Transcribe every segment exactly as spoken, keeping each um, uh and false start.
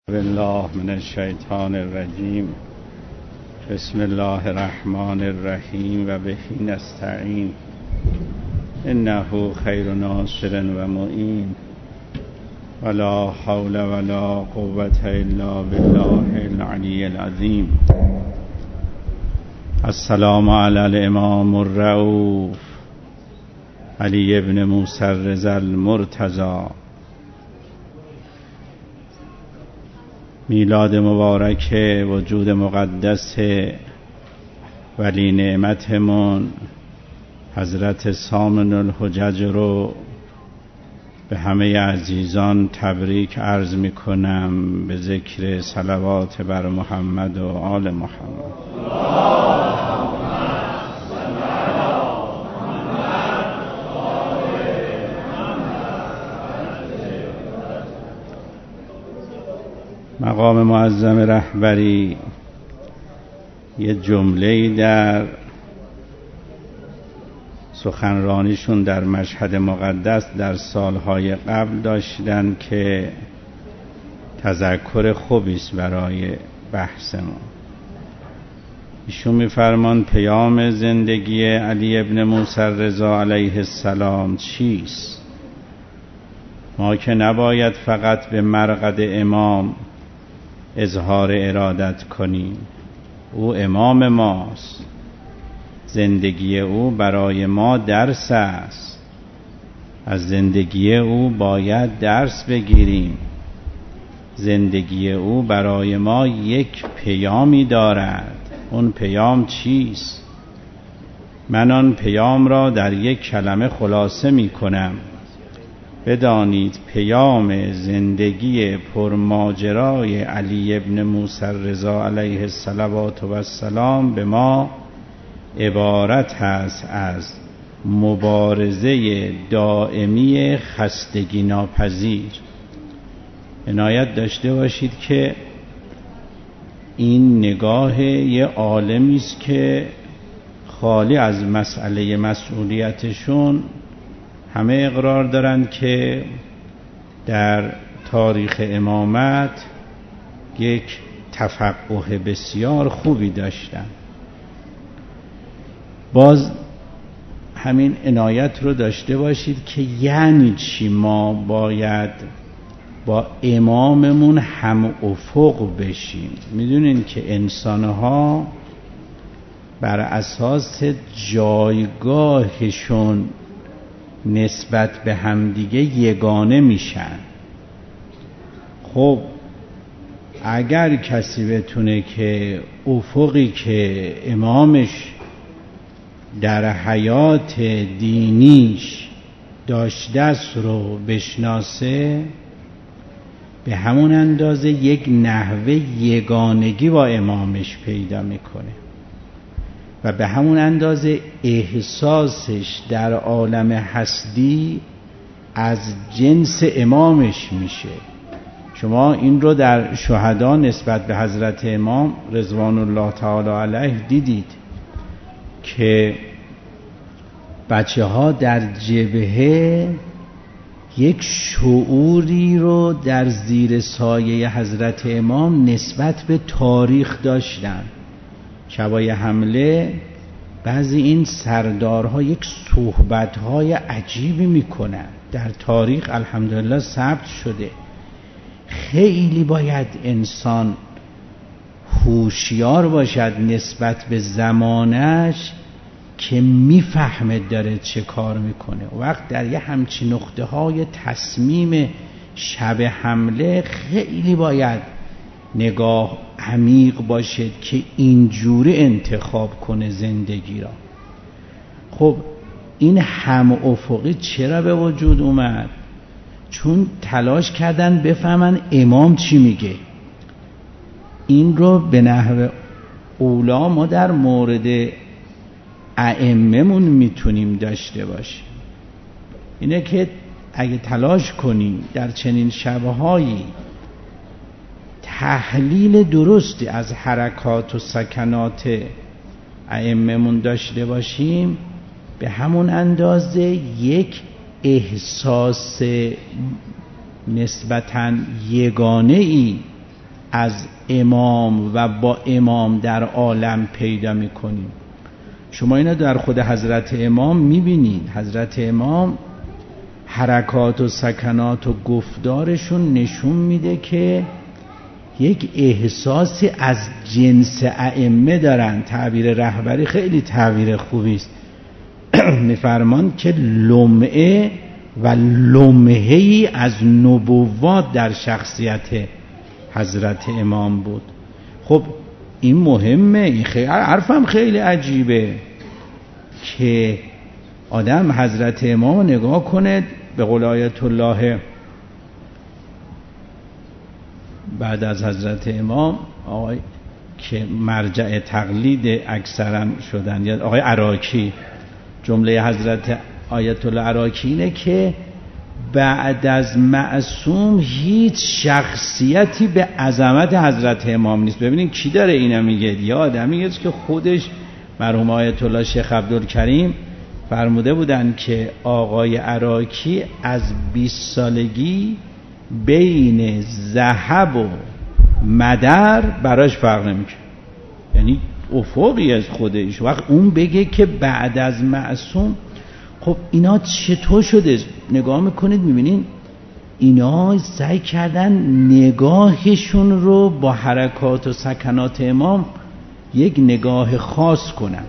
بالله من الشیطان الرجیم. بسم الله الرحمن الرحیم و به نستعین. انه خیر ناصر و معین ولا حول ولا قوة الا بالله العلی العظیم. السلام علی الامام الرؤوف علی ابن موسی الرضا المرتضی. میلاد مبارک وجود مقدس ولی نعمتمون حضرت سامن الحجج رو به همه عزیزان تبریک عرض می کنم به ذکر صلوات بر محمد و آل محمد. مقام معظم رهبری یه جمله‌ای در سخنرانیشون در مشهد مقدس در سالهای قبل داشتن که تذکر خوبی است برای بحث ما. ایشون می‌فرمان پیام زندگی علی ابن موسی الرضا علیه السلام چیست؟ ما که نباید فقط به مرقد امام اظهار ارادت کنیم. او امام ماست، زندگی او برای ما درس است، از زندگی او باید درس بگیریم. زندگی او برای ما یک پیامی دارد. اون پیام چیست؟ من آن پیام را در یک کلمه خلاصه می کنم. بدانید پیام زندگی پرماجرای علی ابن موسی الرضا علیه السلام به ما عبارت هست از مبارزه دائمی خستگی ناپذیر. عنایت داشته باشید که این نگاه یه عالمی است که خالی از مسئله مسئولیتشون همه اقرار دارند که در تاریخ امامت یک تفقه بسیار خوبی داشتن. باز همین عنایت رو داشته باشید که یعنی چی ما باید با اماممون هم افق بشیم. میدونین که انسانها بر اساس جایگاهشون نسبت به همدیگه یگانه میشن. خب اگر کسی بتونه که افقی که امامش در حیات دینیش داشته است رو بشناسه، به همون اندازه یک نحوه یگانگی با امامش پیدا میکنه و به همون اندازه احساسش در عالم هستی از جنس امامش میشه. شما این رو در شهدا نسبت به حضرت امام رضوان الله تعالی علیه دیدید که بچه ها در جبهه یک شعوری رو در زیر سایه حضرت امام نسبت به تاریخ داشتن. شبای حمله بعضی این سردارها یک صحبتهای عجیبی میکنن، در تاریخ الحمدلله ثبت شده. خیلی باید انسان هوشیار باشد نسبت به زمانش که میفهمه داره چه کار میکنه. وقت در یه همچین نقطه های تصمیم شب حمله خیلی باید نگاه عمیق باشد که اینجوری انتخاب کنه زندگی را. خب این هم افقی چرا به وجود اومد؟ چون تلاش کردن بفهمن امام چی میگه. این رو به نحو اولا ما در مورد ائمه‌مون میتونیم داشته باشیم. اینه که اگه تلاش کنیم در چنین شبهایی تحلیل درستی از حرکات و سکنات ائمه‌مون داشته باشیم، به همون اندازه یک احساس نسبتاً یگانه ای از امام و با امام در عالم پیدا میکنیم. شما اینو در خود حضرت امام میبینید. حضرت امام حرکات و سکنات و گفتارشون نشون میده که یک احساسی از جنس ائمه دارن. تعبیر رهبری خیلی تعبیر خوبی است. میفرمان که لمعه و لمحه‌ای از نبوات در شخصیت حضرت امام بود. خب این مهمه. این خیلی حرفم خیلی عجیبه که آدم حضرت امام نگاه کنه. به قول آیت الله بعد از حضرت امام آقای که مرجع تقلید اکثرا شدن، یا آقای عراقی، جمله حضرت آیت الله عراقی اینه که بعد از معصوم هیچ شخصیتی به عظمت حضرت امام نیست. ببینید کی داره اینا میگه؟ یا آدمی است که خودش مرحوم آیت الله شیخ عبدالکریم فرموده بودن که آقای عراقی از بیست سالگی بین ذهب و مدر براش فرق نمیکنه، یعنی افقی از خودش. وقت اون بگه که بعد از معصوم، خب اینا چطور شده؟ نگاه میکنید میبینین اینا سعی کردن نگاهشون رو با حرکات و سکنات امام یک نگاه خاص کنن.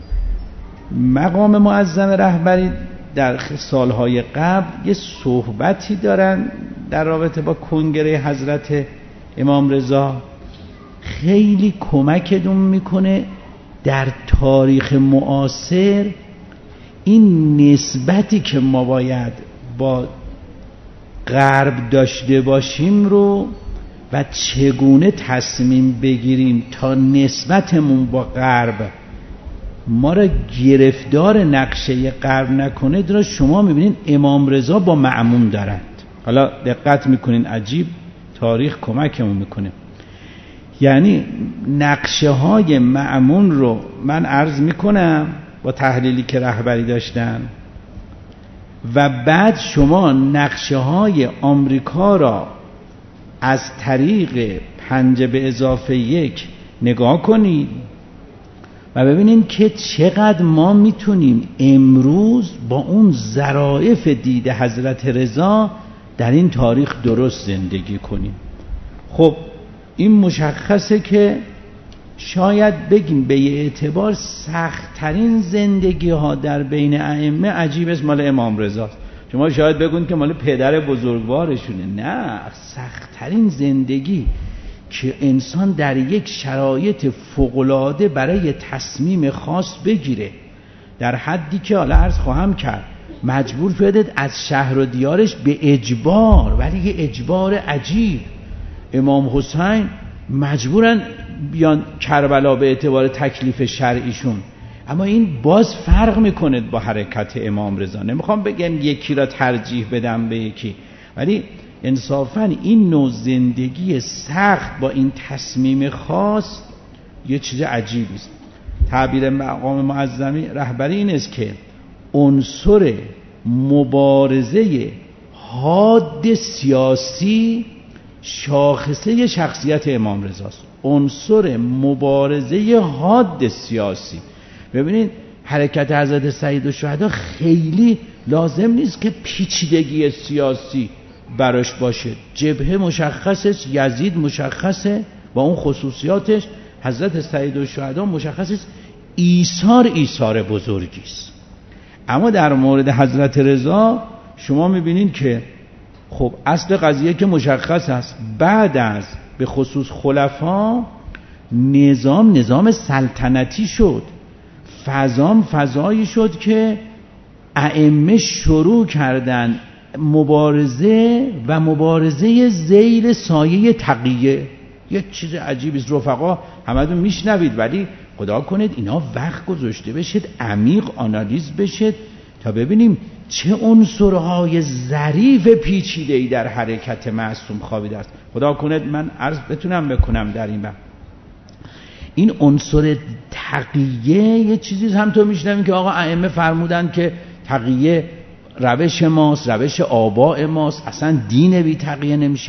مقام معظم رهبری در سالهای قبل یه صحبتی دارن در رابطه با کنگره حضرت امام رضا، خیلی کمکتون میکنه در تاریخ معاصر این نسبتی که ما باید با غرب داشته باشیم رو و چگونه تصمیم بگیریم تا نسبتمون با غرب ما را گرفتار نقشه غرب نکنه. در شما میبینید امام رضا با مأمون دارند. حالا دقت میکنین عجیب تاریخ کمکمون میکنه. یعنی نقشه های مأمون رو من عرض میکنم با تحلیلی که رهبری داشتن، و بعد شما نقشه های آمریکا را از طریق پنجه به اضافه یک نگاه کنید و ببینید که چقدر ما میتونیم امروز با اون ظرافت دید حضرت رضا در این تاریخ درست زندگی کنیم. خب این مشخصه که شاید بگیم به یه اعتبار سخت‌ترین زندگی ها در بین ائمه عجیب است مال امام رضاست. شما شاید بگون که مال پدر بزرگوارشونه. نه، سخت‌ترین زندگی که انسان در یک شرایط فوق‌العاده برای تصمیم خاص بگیره، در حدی که حالا عرض خواهم کرد مجبور شده از شهر و دیارش به اجبار، ولی یه اجبار عجیب. امام حسین مجبورن بیان کربلا به اعتبار تکلیف شرعیشون، اما این باز فرق میکنه با حرکت امام رضا. نمیخوام بگم یکی را ترجیح بدم به یکی، ولی انصافاً این نوع زندگی سخت با این تصمیم خاص یه چیز عجیبی است. تعبیر مقام معظمی رهبری این است که عنصر مبارزه حاد سیاسی شاخصه شخصیت امام رضاست. عنصر مبارزه حاد سیاسی. ببینید حرکت حضرت سیدالشهدا خیلی لازم نیست که پیچیدگی سیاسی براش باشه. جبهه مشخصه، یزید مشخصه با اون خصوصیاتش، حضرت سیدالشهدا مشخصه، ایثار ایثار بزرگی است. اما در مورد حضرت رضا شما میبینید که خب اصل قضیه که مشخص است، بعد از به خصوص خلفا نظام نظام سلطنتی شد، فضام فضایی شد که ائمه شروع کردن مبارزه و مبارزه زیر سایه تقیه. یه چیز عجیبی است. رفقا همتون میشنوید، ولی خدا کنید اینا وقت گذاشته بشید، عمیق آنالیز بشید تا ببینیم چه عنصرهای ظریف پیچیده‌ای در حرکت معصوم خوابیده است. خدا کنید من عرض بتونم بکنم در این بحث. این عنصر تقیه یه چیزی هم تو میشنویم که آقا ائمه فرمودن که تقیه روش ماست، روش آباء ماست، اصلا دین بی تقیه نمیشه.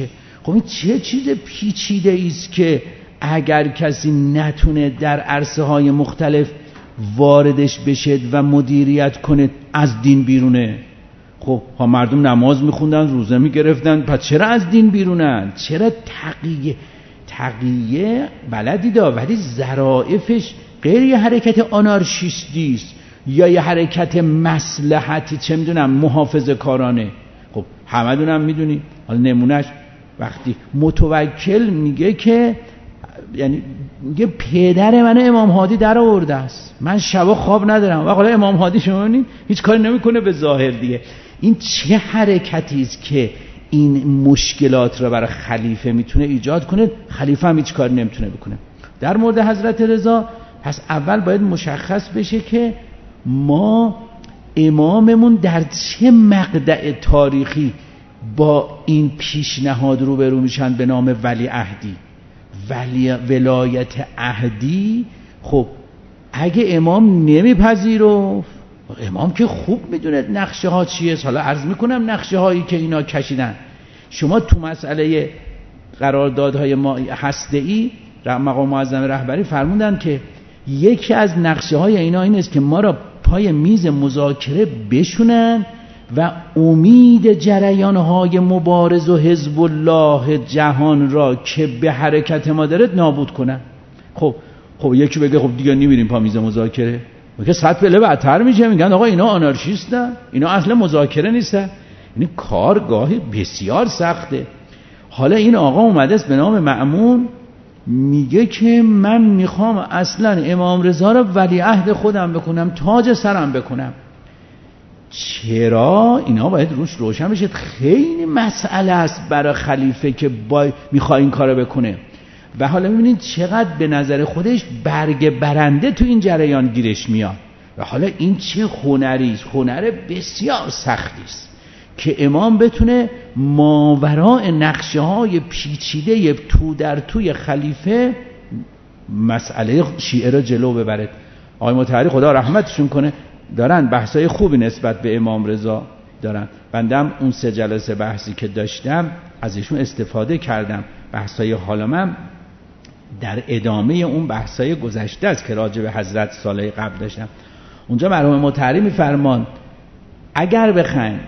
خب این چه چیز پیچیده است که اگر کسی نتونه در عرصه های مختلف واردش بشه و مدیریت کنه از دین بیرونه. خب ها مردم نماز میخوندن، روزه میگرفتن، پس چرا از دین بیرونن؟ چرا تقیه تقیه بلدی دا ولی ظرافش غیر یه حرکت آنارشیستی است یا یه حرکت مصلحتی چه میدونم محافظه کارانه. خب همه دونم میدونی. حالا نمونهش وقتی متوکل میگه که یعنی میگه پدر من امام هادی در آورده است، من شبا خواب ندارم. و حالا امام هادی شما ببینید هیچ کاری نمیکنه به ظاهر دیگه. این چه حرکتی است که این مشکلات را برای خلیفه میتونه ایجاد کنه، خلیفه هم هیچ کاری نمیتونه بکنه. در مورد حضرت رضا پس اول باید مشخص بشه که ما اماممون در چه مقطع تاریخی با این پیشنهاد روبرو میشن به نام ولی عهدی. ولی ولایت عهدی خب اگه امام نمیپذیرفت، امام که خوب میدونه نقشه ها چیه. حالا عرض میکنم نقشه هایی که اینا کشیدن. شما تو مسئله قراردادهای ما هسته‌ای مقام معظم رهبری فرمودن که یکی از نقشه های اینا این است که ما را پای میز مذاکره بشونن و امید جریان های مبارز و حزب الله جهان را که به حرکت ما داره نابود کنن. خب خب یکی بگه خب دیگه نمیریم پا میز مذاکره، میگه صد پله بدتر میشه، میگن آقا اینا آنارشیستن، اینا اصلا مذاکره نیستن. یعنی کار گاهی بسیار سخته. حالا این آقا اومده است به نام مأمون میگه که من میخوام اصلا امام رضا رو ولیعهد خودم بکنم، تاج سرم بکنم. چرا؟ اینا باید روش روشن بشه. خیلی مسئله است برای خلیفه که با میخواد این کارو بکنه. و حالا میبینید چقدر به نظر خودش برگ برنده تو این جریان گیرش میاد. و حالا این چه هنری است؟ هنر بسیار سختی است که امام بتونه ماوراء نقشه های پیچیده تو در توی خلیفه مسئله شیعه را جلو ببرد. آقای مطهری خدا رحمتشون کنه دارن بحثای خوبی نسبت به امام رضا دارن. بندم اون سه جلسه بحثی که داشتم ازشون استفاده کردم. بحثای حالا من در ادامه اون بحثای گذشته است که راجع به حضرت سالهای قبل داشتم. اونجا مرحوم مطهری میفرمان اگر بخوایم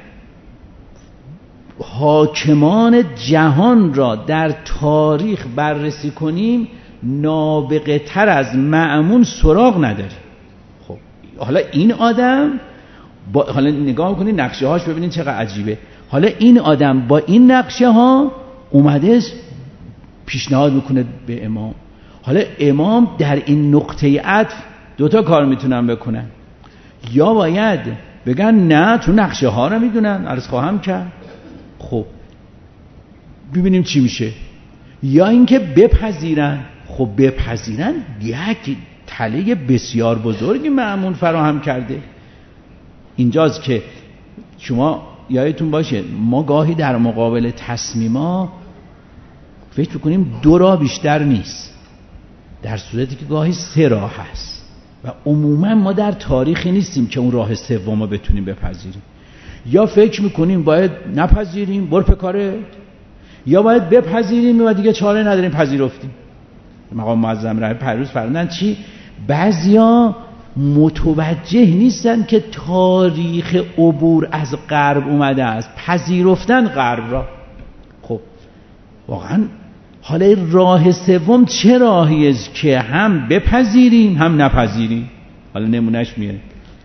حاکمان جهان را در تاریخ بررسی کنیم نابغه تر از مأمون سراغ نداریم. خب حالا این آدم با حالا نگاه کنید نقشه هاش ببینید چقدر عجیبه. حالا این آدم با این نقشه ها اومده پیشنهاد میکنه به امام. حالا امام در این نقطه عطف دوتا کار میتونن بکنن. یا باید بگن نه تو نقشه ها رو میدونن عرض خواهم کرد، خب ببینیم چی میشه. یا اینکه بپذیرن. خب بپذیرن یک تله بسیار بزرگی مأمون فراهم کرده. اینجاست که شما یادتون باشه ما گاهی در مقابل تصمیما فکر میکنیم دو راه بیشتر نیست، در صورتی که گاهی سه راه هست و عموما ما در تاریخی نیستیم که اون راه سوم رو بتونیم بپذیریم. یا فکر میکنیم باید نپذیریم برو پکاره، یا باید بپذیریم و دیگه چاره نداریم پذیرفتیم. مقام معظم رهبری پریروز فرمودن چی؟ بعضیا متوجه نیستن که تاریخ عبور از غرب اومده است، پذیرفتن غرب را. خب واقعا حالا راه سوم چه راهی است که هم بپذیریم هم نپذیریم؟ حالا نمونهش میاره.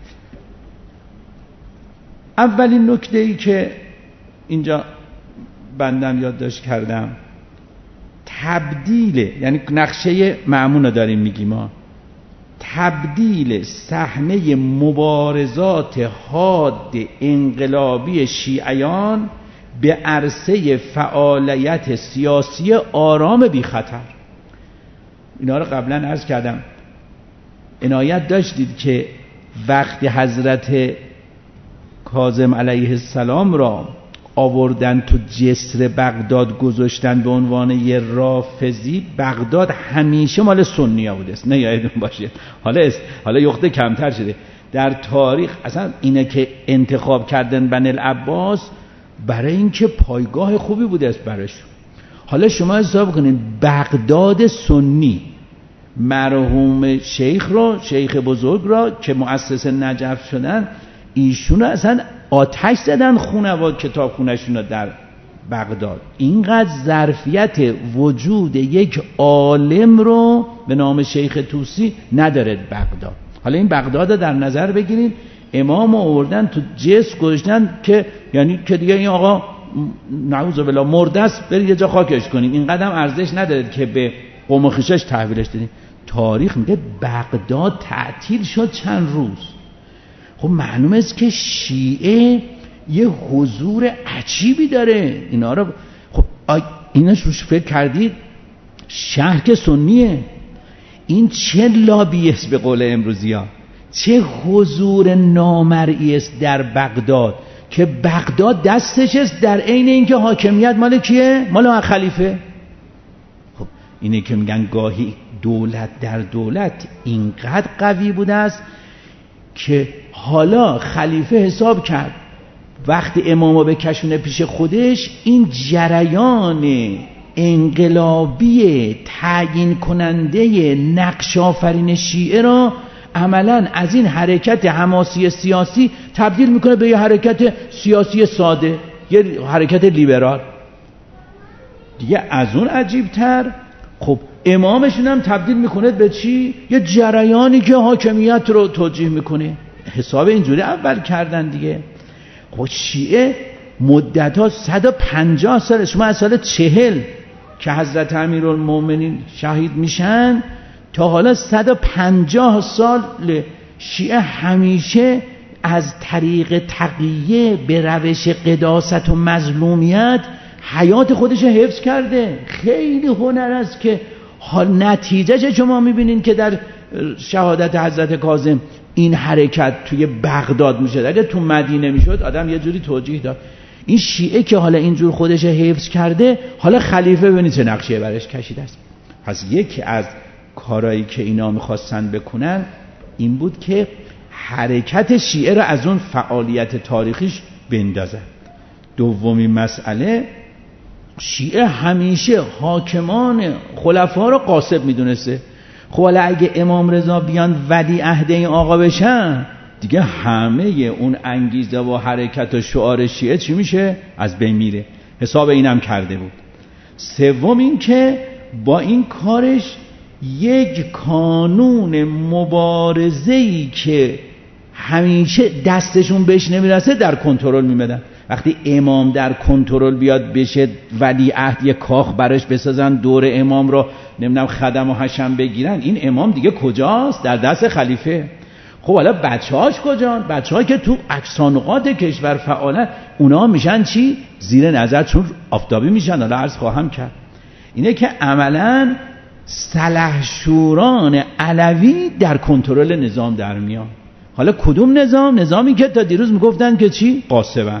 اولین نکته ای که اینجا بندم یادداشت کردم تبدیل، یعنی نقشه مأمون رو داریم میگیم ما، تبدیل صحنه مبارزات حاد انقلابی شیعیان به عرصه فعالیت سیاسی آرام بی خطر. اینا رو قبلا عرض کردم. عنایت داشتید که وقتی حضرت کاظم علیه السلام را آوردن تو جسر بغداد گذاشتن به عنوان یه رافضی، بغداد همیشه مال سنی‌ها بوده است، نه یادتون باشه. حالا است حالا یخته کمتر شده. در تاریخ اصلا اینه که انتخاب کردن بنی العباس برای اینکه پایگاه خوبی بوده است براشون. حالا شما حساب کنید بغداد سنی مرحوم شیخ را، شیخ بزرگ را که مؤسس نجف شدن، ایشون رو اصلا آتش زدن خونه و کتاب خونهشون رو در بغداد. اینقدر ظرفیت وجود یک عالم رو به نام شیخ طوسی نداره بغداد. حالا این بغداد رو در نظر بگیرید، امام آوردن تو جس گذاشتن که یعنی که دیگه این آقا نعوذ بالله مرده است، برید یه جا خاکش کنید، اینقدر ارزش نداره که به قوم و خویشش تحویلش بدین. تاریخ میگه بغداد تعطیل شد چند روز. خب معلومه است که شیعه یه حضور عجیبی داره. اینا رو خب ایناش روش فکر کردید؟ شهر که سنیه، این چه لابی است به قول امروزی ها، چه حضور نامرئی است در بغداد که بغداد دستش است در عین اینکه حاکمیت مال کیه؟ مال خلیفه. خب اینه که میگن گاهی دولت در دولت اینقدر قوی بوده است که حالا خلیفه حساب کرد وقتی امامو بکشونه پیش خودش، این جریان انقلابی تعیین کننده نقش آفرین شیعه را عملا از این حرکت حماسی سیاسی تبدیل میکنه به یه حرکت سیاسی ساده، یه حرکت لیبرال دیگه. از اون عجیبتر خب امامشون هم تبدیل میکنه به چی؟ یه جریانی که حاکمیت رو توجیه میکنه. حساب اینجوری اول کردن دیگه. خب شیعه مدت ها صد و پنجاه سال، شما از سال چهل که حضرت امیرالمومنین شهید میشن تا حالا صد و پنجاه سال شیعه همیشه از طریق تقیه به روش قداست و مظلومیت حیات خودش حفظ کرده. خیلی هنر است که حال نتیجه شما میبینین که در شهادت حضرت کاظم این حرکت توی بغداد میشه. اگه تو مدینه میشد آدم یه جوری توجیه داد. این شیعه که حالا اینجور خودش حفظ کرده، حالا خلیفه ببینید چه نقشه برش کشیده است. پس یکی از کارهایی که اینا میخواستن بکنن این بود که حرکت شیعه را از اون فعالیت تاریخیش بندازن. دومین مسئله، شیعه همیشه حاکمان خلفا رو غاصب میدونسته. خب حالا اگه امام رضا بیان ولی عهد این آقا بشن دیگه همه اون انگیزه و حرکت و شعار شیعه چی میشه؟ از بین میره. حساب اینم کرده بود. سوم این که با این کارش یک کانون مبارزه‌ای که همیشه دستشون بهش نمیرسه در کنترل میمدن. وقتی امام در کنترل بیاد بشه ولی عهد یک کاخ براش بسازن، دور امام رو نمیدونم خدم و حشم بگیرن، این امام دیگه کجاست؟ در دست خلیفه. خب حالا بچه‌هاش کجان؟ بچه‌ها که تو اکسانقات کشور فعالن، اونا میشن چی؟ زیر نظر، چون آفتابی میشن. حالا عرض خواهم کرد اینه که عملاً سلحشوران علوی در کنترل نظام در میان. حالا کدوم نظام؟ نظامی که تا دیروز میگفتن که چی؟ قاصبن.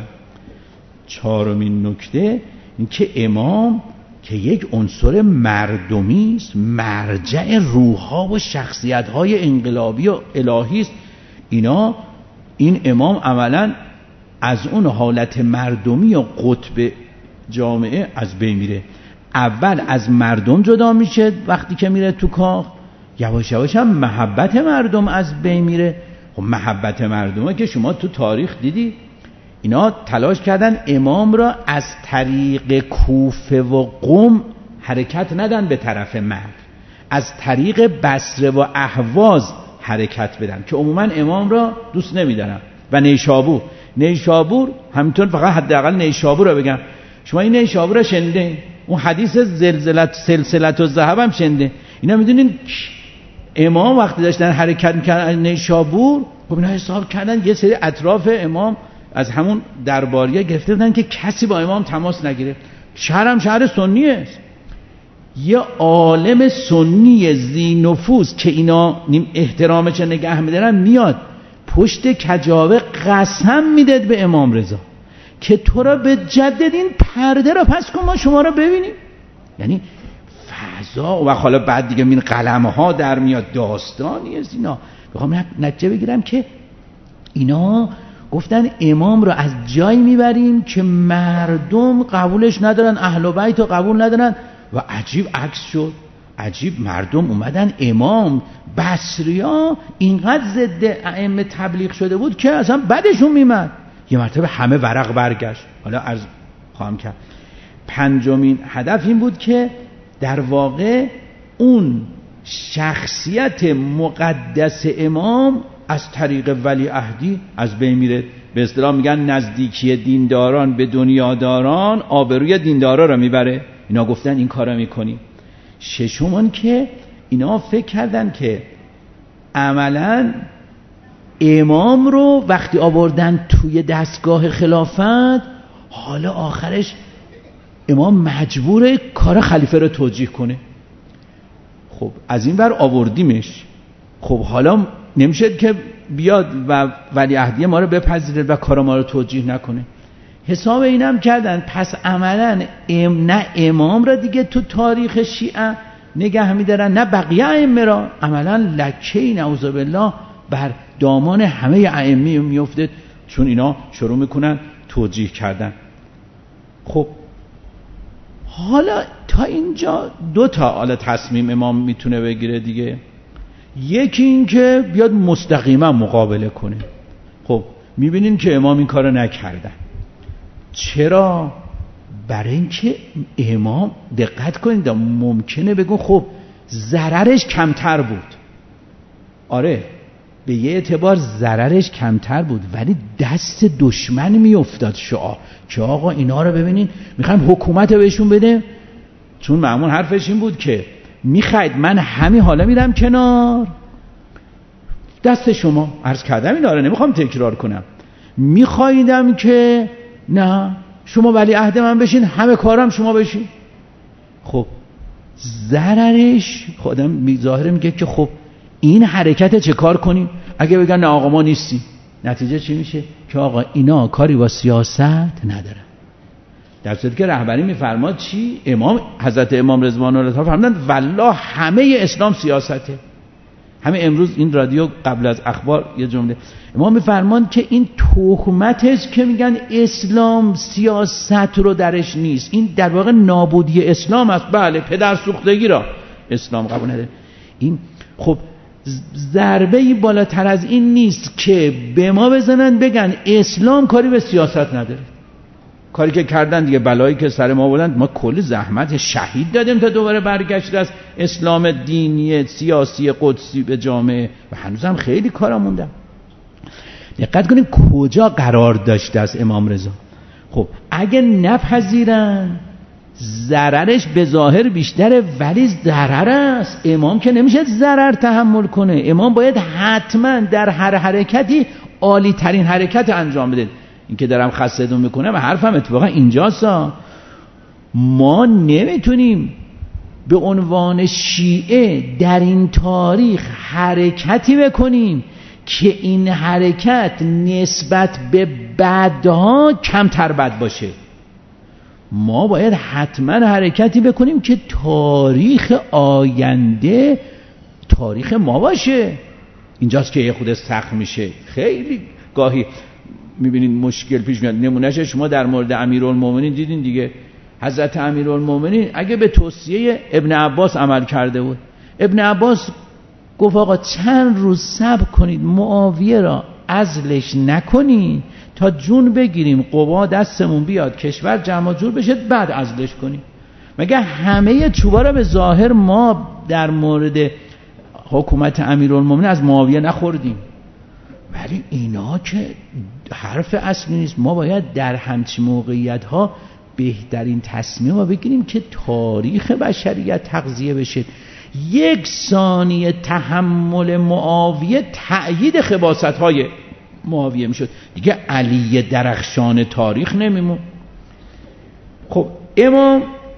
چهارمین نکته این که امام که یک عنصر مردمی است، مرجع روح‌ها و شخصیت‌های انقلابی و الهی است، اینا این امام عملاً از اون حالت مردمی و قطب جامعه از بین میره. اول از مردم جدا میشه وقتی که میره تو کاخ، یواش یواش هم محبت مردم از بین میره. خب محبت مردمه که شما تو تاریخ دیدی اینا تلاش کردن امام را از طریق کوفه و قم حرکت ندن به طرف مرد، از طریق بصره و اهواز حرکت بدن که عموما امام را دوست نمیدارن. و نیشابور نیشابور همینطور، فقط حداقل نیشابور رو بگم، شما این نیشابور رو شنیده؟ اون حدیث زلزلت سلسلت و ذهب هم شنیده؟ اینا میدونین امام وقتی داشتن حرکت میکردن نیشابور، خب اینا حساب کردن یه سری اطراف امام از همون درباریه گرفته بودن که کسی با امام تماس نگیره. شهر هم شهر سنی است، یه عالم سنی ذی نفوذ که اینا احترامش نگه میدارن میاد پشت کجاوه قسم میداد به امام رضا که تو را به جدد این پرده را پس کن ما شما را ببینیم. یعنی فضا و حالا بعد دیگه این قلمه ها در میاد، داستانی از اینا. بخوام نتیجه بگیرم که اینا گفتن امام رو از جایی میبریم که مردم قبولش ندارن، اهل بیت رو قبول ندارن. و عجیب عکس شد، عجیب مردم اومدن امام بصریا اینقدر ضد ائمه تبلیغ شده بود که اصلا بدشون میمد. یه مرتبه همه ورق برگشت. حالا عرض خواهم کرد پنجمین هدف این بود که در واقع اون شخصیت مقدس امام از طریق ولی عهدی از بین میره. به اصطلاح میگن نزدیکی دینداران به دنیاداران آبروی دیندارا رو میبره. اینا گفتن این کارو میکنیم. ششمون که اینا فکر کردن که عملاً امام رو وقتی آوردن توی دستگاه خلافت، حالا آخرش امام مجبوره کار خلیفه رو توجیه کنه. خب از این ور آوردیمش، خب حالا نمیشه که بیاد و ولی عهدی ما رو بپذیره و کار ما رو توجیه نکنه. حساب اینم کردن پس عملا ام نه امام را دیگه تو تاریخ شیعه نگه میدارن نه بقیه ائمه را. عملا لکه نعوذ بالله بر دامان همه ائمه میفته، چون اینا شروع میکنن توجیه کردن. خب حالا تا اینجا دو تا حالا تصمیم امام میتونه بگیره دیگه. یکی این که بیاد مستقیما مقابله کنه. خب میبینین که امام این کارو نکردن. چرا؟ برای اینکه امام دقت کنید ممکنه بگون خب ضررش کمتر بود. آره به یه اعتبار ضررش کمتر بود، ولی دست دشمن میافتاد شعار که آقا اینا رو ببینین میخوایم حکومت بهشون بده. چون معمول حرفش این بود که میخواید من همین حالا میرم کنار دست شما. عرض کردم اینا رو نمیخوام تکرار کنم. میخوایدم که نه شما ولی عهد من بشین، همه کارم شما بشین. خب ضررش خودم ظاهر میگه که خب این حرکت چه کار کنیم؟ اگه بگن نه آقا ما نیستیم، نتیجه چی میشه؟ که آقا اینا کاری با سیاست ندارن. در صورتی که رهبری میفرماد چی؟ امام حضرت امام رضوان الله تعالی فرمودن والله همه اسلام سیاسته. همه امروز این رادیو قبل از اخبار یه جمله امام میفرمان که این تهمتش که میگن اسلام سیاست رو درش نیست، این در واقع نابودی اسلام است. بله پدر سوختگی را اسلام قبول نداره. این خب ضربه‌ای بالاتر از این نیست که به ما بزنن بگن اسلام کاری به سیاست نداره. کاری که کردن دیگه، بلایی که سر ما بودن، ما کلی زحمت شهید دادیم تا دوباره برگشت از اسلام دینی سیاسی قدسی به جامعه و هنوزم خیلی کارا مونده. دقت کنید کجا قرار داشته از امام رضا. خب اگه نپذیرن ضررش به ظاهر بیشتره، ولی ضرر است. امام که نمیشه ضرر تحمل کنه. امام باید حتما در هر حرکتی عالی ترین حرکت انجام بده. این که دارم خسته‌تون میکنه و حرفم اتفاقا اینجاست. ما نمیتونیم به عنوان شیعه در این تاریخ حرکتی بکنیم که این حرکت نسبت به بدها کمتر بد باشه. ما باید حتما حرکتی بکنیم که تاریخ آینده تاریخ ما باشه. اینجاست که یه خود سخت میشه. خیلی گاهی میبینید مشکل پیش میاد. نمونهش شما در مورد امیرالمومنین دیدین دیگه. حضرت امیرالمومنین اگه به توصیه ابن عباس عمل کرده بود، ابن عباس گفت آقا چند روز صبر کنید معاویه را عزلش نکنید تا جون بگیریم قوا دستمون بیاد کشور جمع جور بشه بعد عزلش کنیم. مگه همه چوبا را به ظاهر ما در مورد حکومت امیرالمومنین از معاویه نخوردیم؟ ولی اینا که حرف اصلی نیست. ما باید در همچین موقعیت ها بهترین تصمیم ها بگیریم که تاریخ بشریت تغذیه بشه. یک ثانیه تحمل معاویه تأیید خباثت های معاویه میشد دیگه. علی درخشان تاریخ نمیمون. خب امام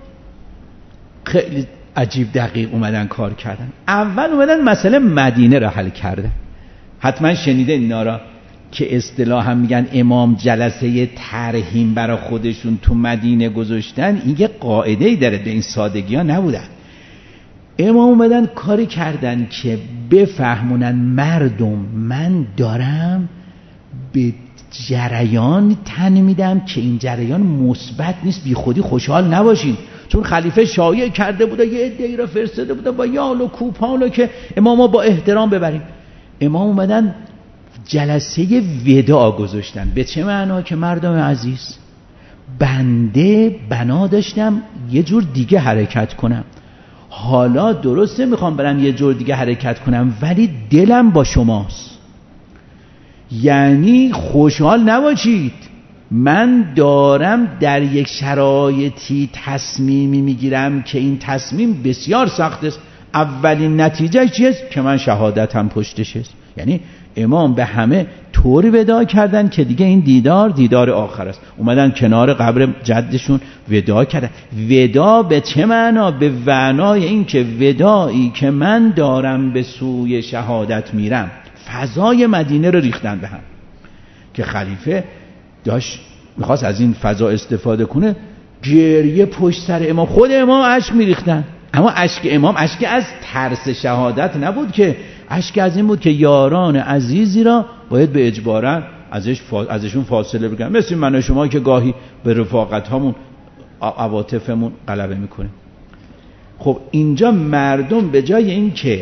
خیلی عجیب دقیق اومدن کار کردن. اول اومدن مسئله مدینه را حل کردن. حتما شنیده اینا را که اصطلاحا میگن امام جلسه ترحیم برای خودشون تو مدینه گذاشتن. این یه قاعده‌ای داره، به این سادگی ها نبودن. امام اومدن کاری کردن که بفهمونن مردم من دارم به جریان تن میدم که این جریان مثبت نیست، بی خودی خوشحال نباشین. چون خلیفه شایع کرده بوده یه عده‌ای را فرستاده بوده با یال و کوپال که امامو با احترام ببریم. امام اومدن جلسه وداع گذاشتن. به چه معنا؟ که مردم عزیز، بنده بنا داشتم یه جور دیگه حرکت کنم، حالا درسته میخوام برم یه جور دیگه حرکت کنم، ولی دلم با شماست. یعنی خوشحال نباشید، من دارم در یک شرایطی تصمیمی میگیرم که این تصمیم بسیار سخت است. اولین نتیجه چیست؟ که من شهادتم پشتش است. یعنی امام به همه طوری وداع کردن که دیگه این دیدار دیدار آخر است. اومدن کنار قبر جدشون وداع کردن. وداع به چه معنا؟ به معنای این که وداعی که من دارم به سوی شهادت میرم. فضای مدینه رو ریختن به هم که خلیفه داشت میخواست از این فضا استفاده کنه. گریه پشت سر امام، خود امام اشک میریختن، اما اشک امام اشک از ترس شهادت نبود، که اشک از این بود که یاران عزیزی را باید به اجبارا ازش فا... ازشون فاصله بگیرن، مثل من و شما که گاهی به رفاقت هامون عواطفمون غلبه میکنه. خب اینجا مردم به جای این که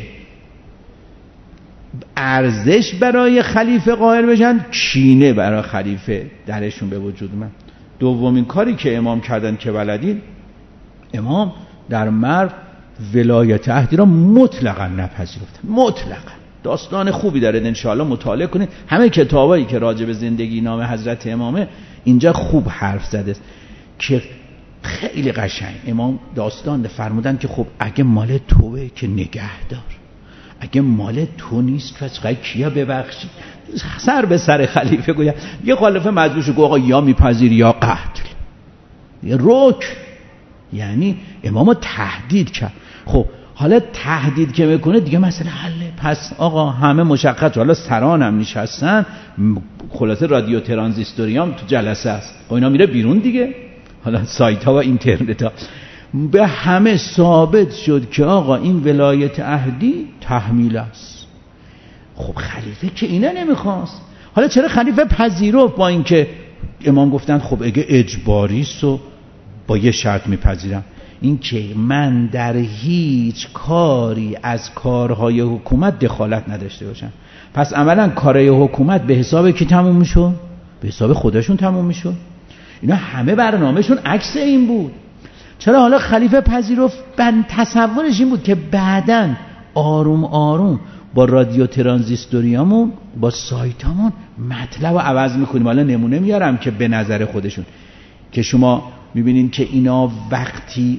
ارزش برای خلیفه قائل بشن، کینه برای خلیفه درشون به وجود من. دومین کاری که امام کردن که بلدین، امام در مرو ولایت عهدی را مطلقا نپذیرفتن. مطلقا. داستان خوبی داره، انشاءالله مطالعه کنید. همه کتابایی که راجع به زندگی نام حضرت امامه اینجا خوب حرف زده است که خیلی قشنگ امام داستان فرمودن که خب اگه مال توه که نگه دار، اگه مال تو نیست پس خیلی کیا ببخشی. سر به سر خلیفه گوید یه خلیفه مجبورش گفت آقا یا میپذیر یا قتل، یه رک. یعنی امامو تهدید کرد. خب حالا تهدید که میکنه دیگه مسئله حله. پس آقا همه مشقت، حالا سران هم نشستن، خلاصه رادیو ترانزیستوریام تو جلسه است، خب اینا میره بیرون دیگه، حالا سایت ها و اینترنت ها. به همه ثابت شد که آقا این ولایت عهدی تحمیل است. خب خلیفه که اینا نمیخواست، حالا چرا خلیفه پذیرفت؟ با اینکه امام گفتن خب اگه اجباری است و با یه شرط میپذیرم، این که من در هیچ کاری از کارهای حکومت دخالت نداشته باشم. پس عملا کارهای حکومت به حساب کی تموم میشد؟ به حساب خودشون تموم میشد. اینا همه برنامهشون عکس این بود. چرا حالا خلیفه پذیرفت؟ من تصورش این بود که بعداً آروم آروم با رادیو ترانزیستوریامون با سایتامون مطلب رو عوض میکنیم. حالا نمونه میارم که به نظر خودشون که شما میبینین که اینا وقتی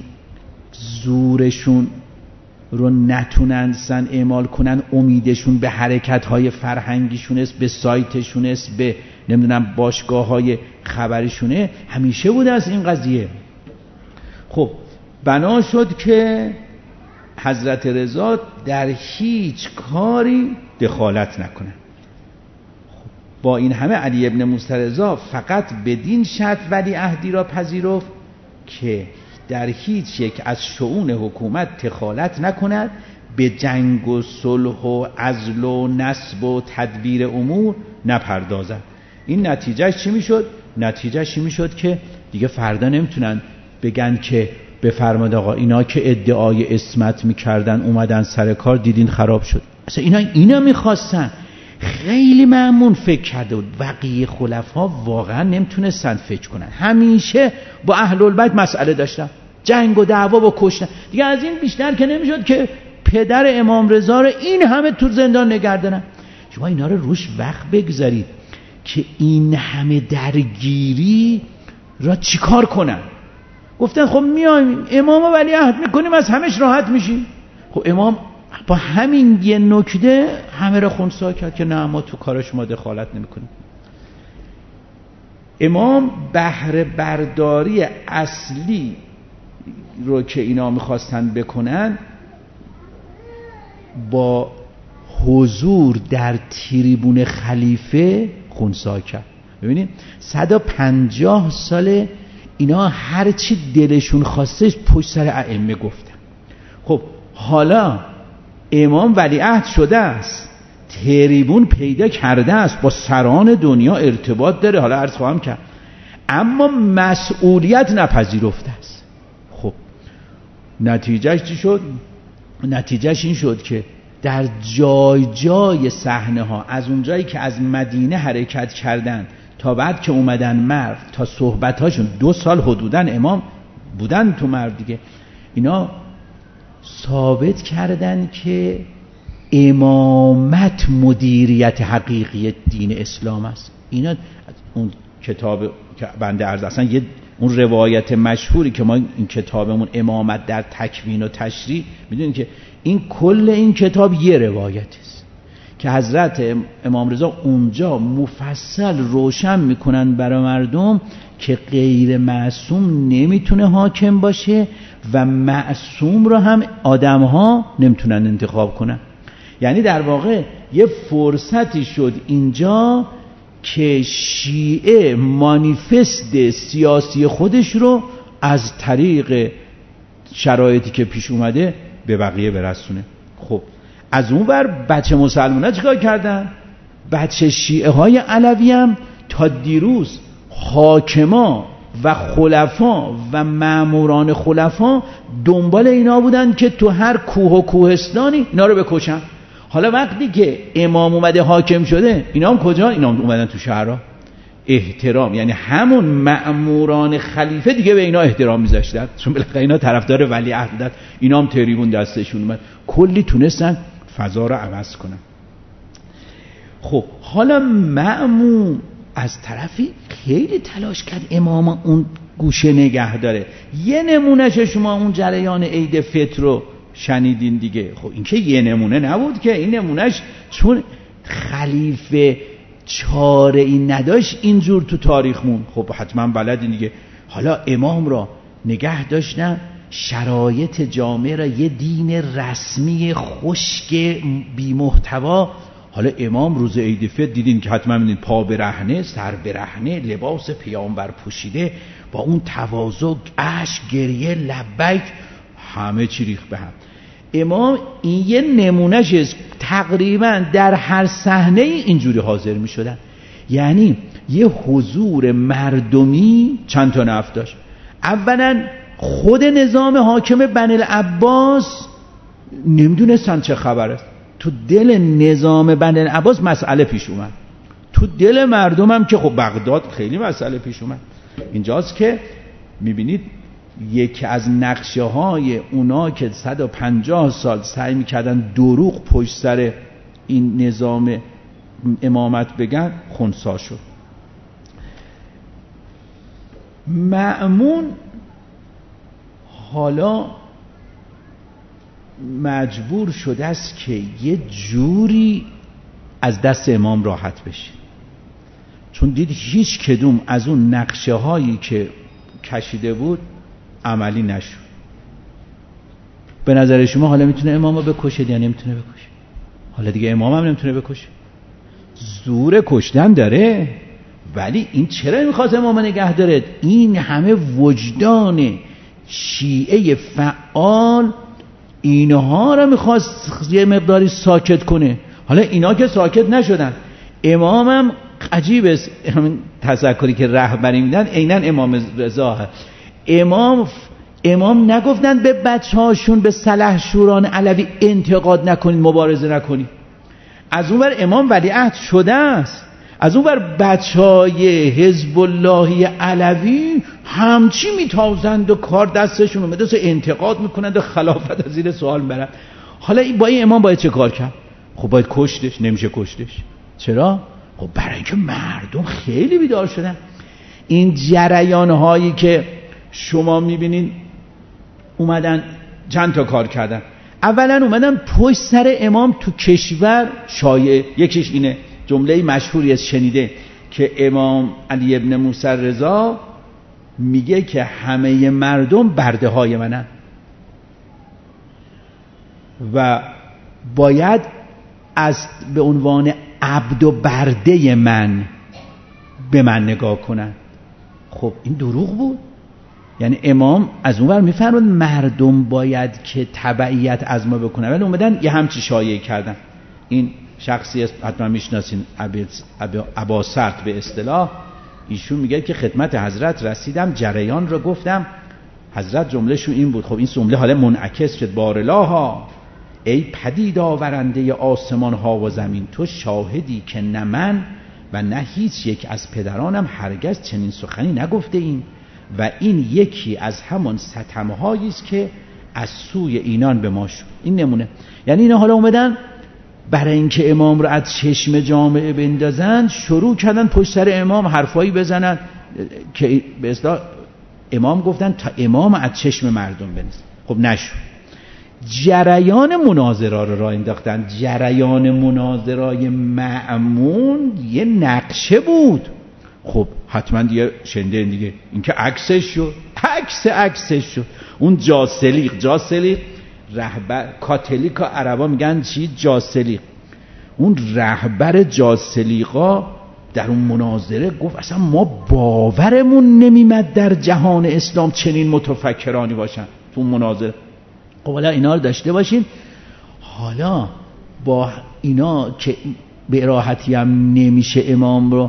زورشون رو نتونن سن اعمال کنن، امیدشون به حرکت‌های فرهنگیشون است، به سایتشون است، به نمیدونم باشگاه‌های خبریشونه، همیشه بوده از این قضیه. خب بنا شد که حضرت رضا در هیچ کاری دخالت نکنه. با این همه علی ابن موسی رضا فقط بدین شرط ولی عهدی را پذیرفت که در هیچ یک از شؤون حکومت دخالت نکند، به جنگ و صلح و عزل و نصب و تدبیر امور نپردازد. این نتیجهش چی میشد؟ نتیجهش چی میشد که دیگه فردا نمیتونن بگن که بفرماد آقا اینا که ادعای اسمت میکردن اومدن سر کار دیدین خراب شد. اصلا اینا اینا میخواستن. خیلی مأمون فکر کرده بود. بقیه خلفا واقعا نمیتونستن فکر کنن، همیشه با اهل البیت مسئله داشتن، جنگ و دعوا و کشتن. دیگه از این بیشتر که نمیشد که پدر امام رضا رو این همه تو زندان نگه دارن. شما اینا رو روش وقت بگذارید که این همه درگیری را چیکار کنن. گفتن خب میایم امامو ولیعهد میکنیم از همش راحت میشیم. خب امام با همین یه نکته همه را خنثی کرد که نه ما تو کار شما دخالت نمیکنیم. امام بهره برداری اصلی رو که اینا میخواستن بکنن با حضور در تریبون خلیفه خنثی کرد. ببینید صد و پنجاه ساله اینا هر چی دلشون خواسته پشت سر ائمه گفتن. خب حالا امام ولیعهد شده است، تریبون پیدا کرده است، با سران دنیا ارتباط داره، حالا عرض خواهم کرد، اما مسئولیت نپذیرفته است. خب نتیجهش چی شد؟ نتیجهش این شد که در جای جای صحنه ها، از اونجایی که از مدینه حرکت کردن تا بعد که اومدن مرو، تا صحبتاشون دو سال حدوداً امام بودن تو مرو دیگه، اینا ثابت کردن که امامت مدیریت حقیقی دین اسلام است. اینا اون کتاب که بنده عرض، اصلا یه اون روایت مشهوری که ما این کتابمون امامت در تکوین و تشریع، میدونید که این کل این کتاب یه روایت است که حضرت امام رضا اونجا مفصل روشن میکنن برای مردم که غیر معصوم نمیتونه حاکم باشه و معصوم رو هم آدم‌ها نمیتونن انتخاب کنن. یعنی در واقع یه فرصتی شد اینجا که شیعه مانیفست سیاسی خودش رو از طریق شرایطی که پیش اومده به بقیه برسونه. خب از اون ور بچه مسلمان ها چیکار کردن؟ بچه شیعه های علوی هم تا دیروز حاکما و خلفا و ماموران خلفا دنبال اینا بودن که تو هر کوه و کوهستانی اینا رو بکشن. حالا وقتی که امام اومده حاکم شده، اینا هم کجا؟ اینا هم اومدن تو شهرها. احترام، یعنی همون مأموران خلیفه دیگه به اینا احترام میذاشتن، چون بالاخره اینا طرفدار ولیعهد بودن، اینا هم تریبون دستشون اومد، کلی تونستن فضا رو عوض کنن. خب حالا مأمون از طرفی خیلی تلاش کرد امام اون گوشه نگه داره. یه نمونهش شما اون جریان عید فطر رو شنیدین دیگه. خب این که یه نمونه نبود که، این نمونهش چون خلیفه چاره این نداشت اینجور تو تاریخ مون. خب حتما بلدین دیگه. حالا امام را نگه داشتن، شرایط جامعه را یه دین رسمی خشک بی محتوا. حالا امام روز عید فطر دیدین که حتما میدین پا برهنه، سر برهنه، لباس پیامبر پوشیده، با اون تواضع، اشک، گریه، لبیک، همه چی ریخت به هم. امام این یه نمونهش است. تقریبا در هر صحنه اینجوری حاضر می شدن. یعنی یه حضور مردمی چند تا نفت داشت. اولا خود نظام حاکم بنی العباس نمیدونستن چه خبر است. تو دل نظام بنی العباس مسئله پیش اومد، تو دل مردم هم که خب بغداد خیلی مسئله پیش اومد. اینجاست که میبینید یکی از نقشه های اونا که صد و پنجاه سال سعی میکردن دروغ پشت سر این نظام امامت بگن خنثی شد. مأمون حالا مجبور شده است که یه جوری از دست امام راحت بشه، چون دید هیچ کدوم از اون نقشه هایی که کشیده بود عملی نشد. به نظر شما حالا میتونه امامو بکشه یا نمیتونه بکشه؟ حالا دیگه امام هم نمیتونه بکشه، زور کشتن داره. ولی این چرا میخواد امام نگه داره؟ این همه وجدان شیعه فعال اینها رو میخواست یه مقداری ساکت کنه. حالا اینا که ساکت نشدن، امامم عجیب است، همین تذکری که رهبری میدن عیناً امام رضا. امام امام نگفتن به بچه هاشون، به سلحشوران علوی انتقاد نکنید، مبارزه نکنید. از اون ور امام ولیعهد شده است، از اون ور بچه های حزب اللهی علوی همچی میتازند و کار دستشون اومده، سو انتقاد میکنند و خلافت از زیر سوال برند. حالا با این امام باید چه کار کرد؟ خب باید کشتش. نمیشه کشتش. چرا؟ خب برای اینکه مردم خیلی بیدار شدن. این جریان هایی که شما میبینین اومدن چند تا کار کردن. اولا اومدن پشت سر امام تو کشور شایعه، یکیش اینه، جمله مشهوری از شنیده که امام علی ابن موسی رضا میگه که همه مردم برده های منن و باید از به عنوان عبد و برده من به من نگاه کنن. خب این دروغ بود. یعنی امام از اون ور میفرمود مردم باید که تبعیت از ما بکنن، ولی اومدن یه همچی شایعه کردن. این شخصی حتما میشناسین، ابا سرد به اصطلاح، ایشون میگه که خدمت حضرت رسیدم، جریان رو گفتم، حضرت جملهشون این بود. خب این جمله حالا منعکس شد: بارلاها، ای پدید آورنده آسمان ها و زمین، تو شاهدی که نه من و نه هیچ یک از پدرانم هرگز چنین سخنی نگفته ایم و این یکی از همان ستمهایی است که از سوی اینان به ما شد. این نمونه. یعنی اینا حالا اومدن برای اینکه امام رو از چشم جامعه بندازن، شروع کردن پشت سر امام حرفایی بزنن که به اصطلاح امام گفتن تا امام از چشم مردم بندازن. خب نشد. جریان مناظره رو راه انداختن. جریان مناظرای مأمون یه نقشه بود. خب حتما دیگه شنده دیگه این که عکسش شد، عکس عکسش شد. اون جاسلیق، جاسلیق رهبر کاتولیکا عربا میگن چی؟ جاسلیق. اون رهبر جاسلیقا در اون مناظره گفت اصلا ما باورمون نمیمد در جهان اسلام چنین متفکرانی باشن تو مناظره. خب حالا اینا رو داشته باشین. حالا با اینا که به راحتی هم نمیشه امام رو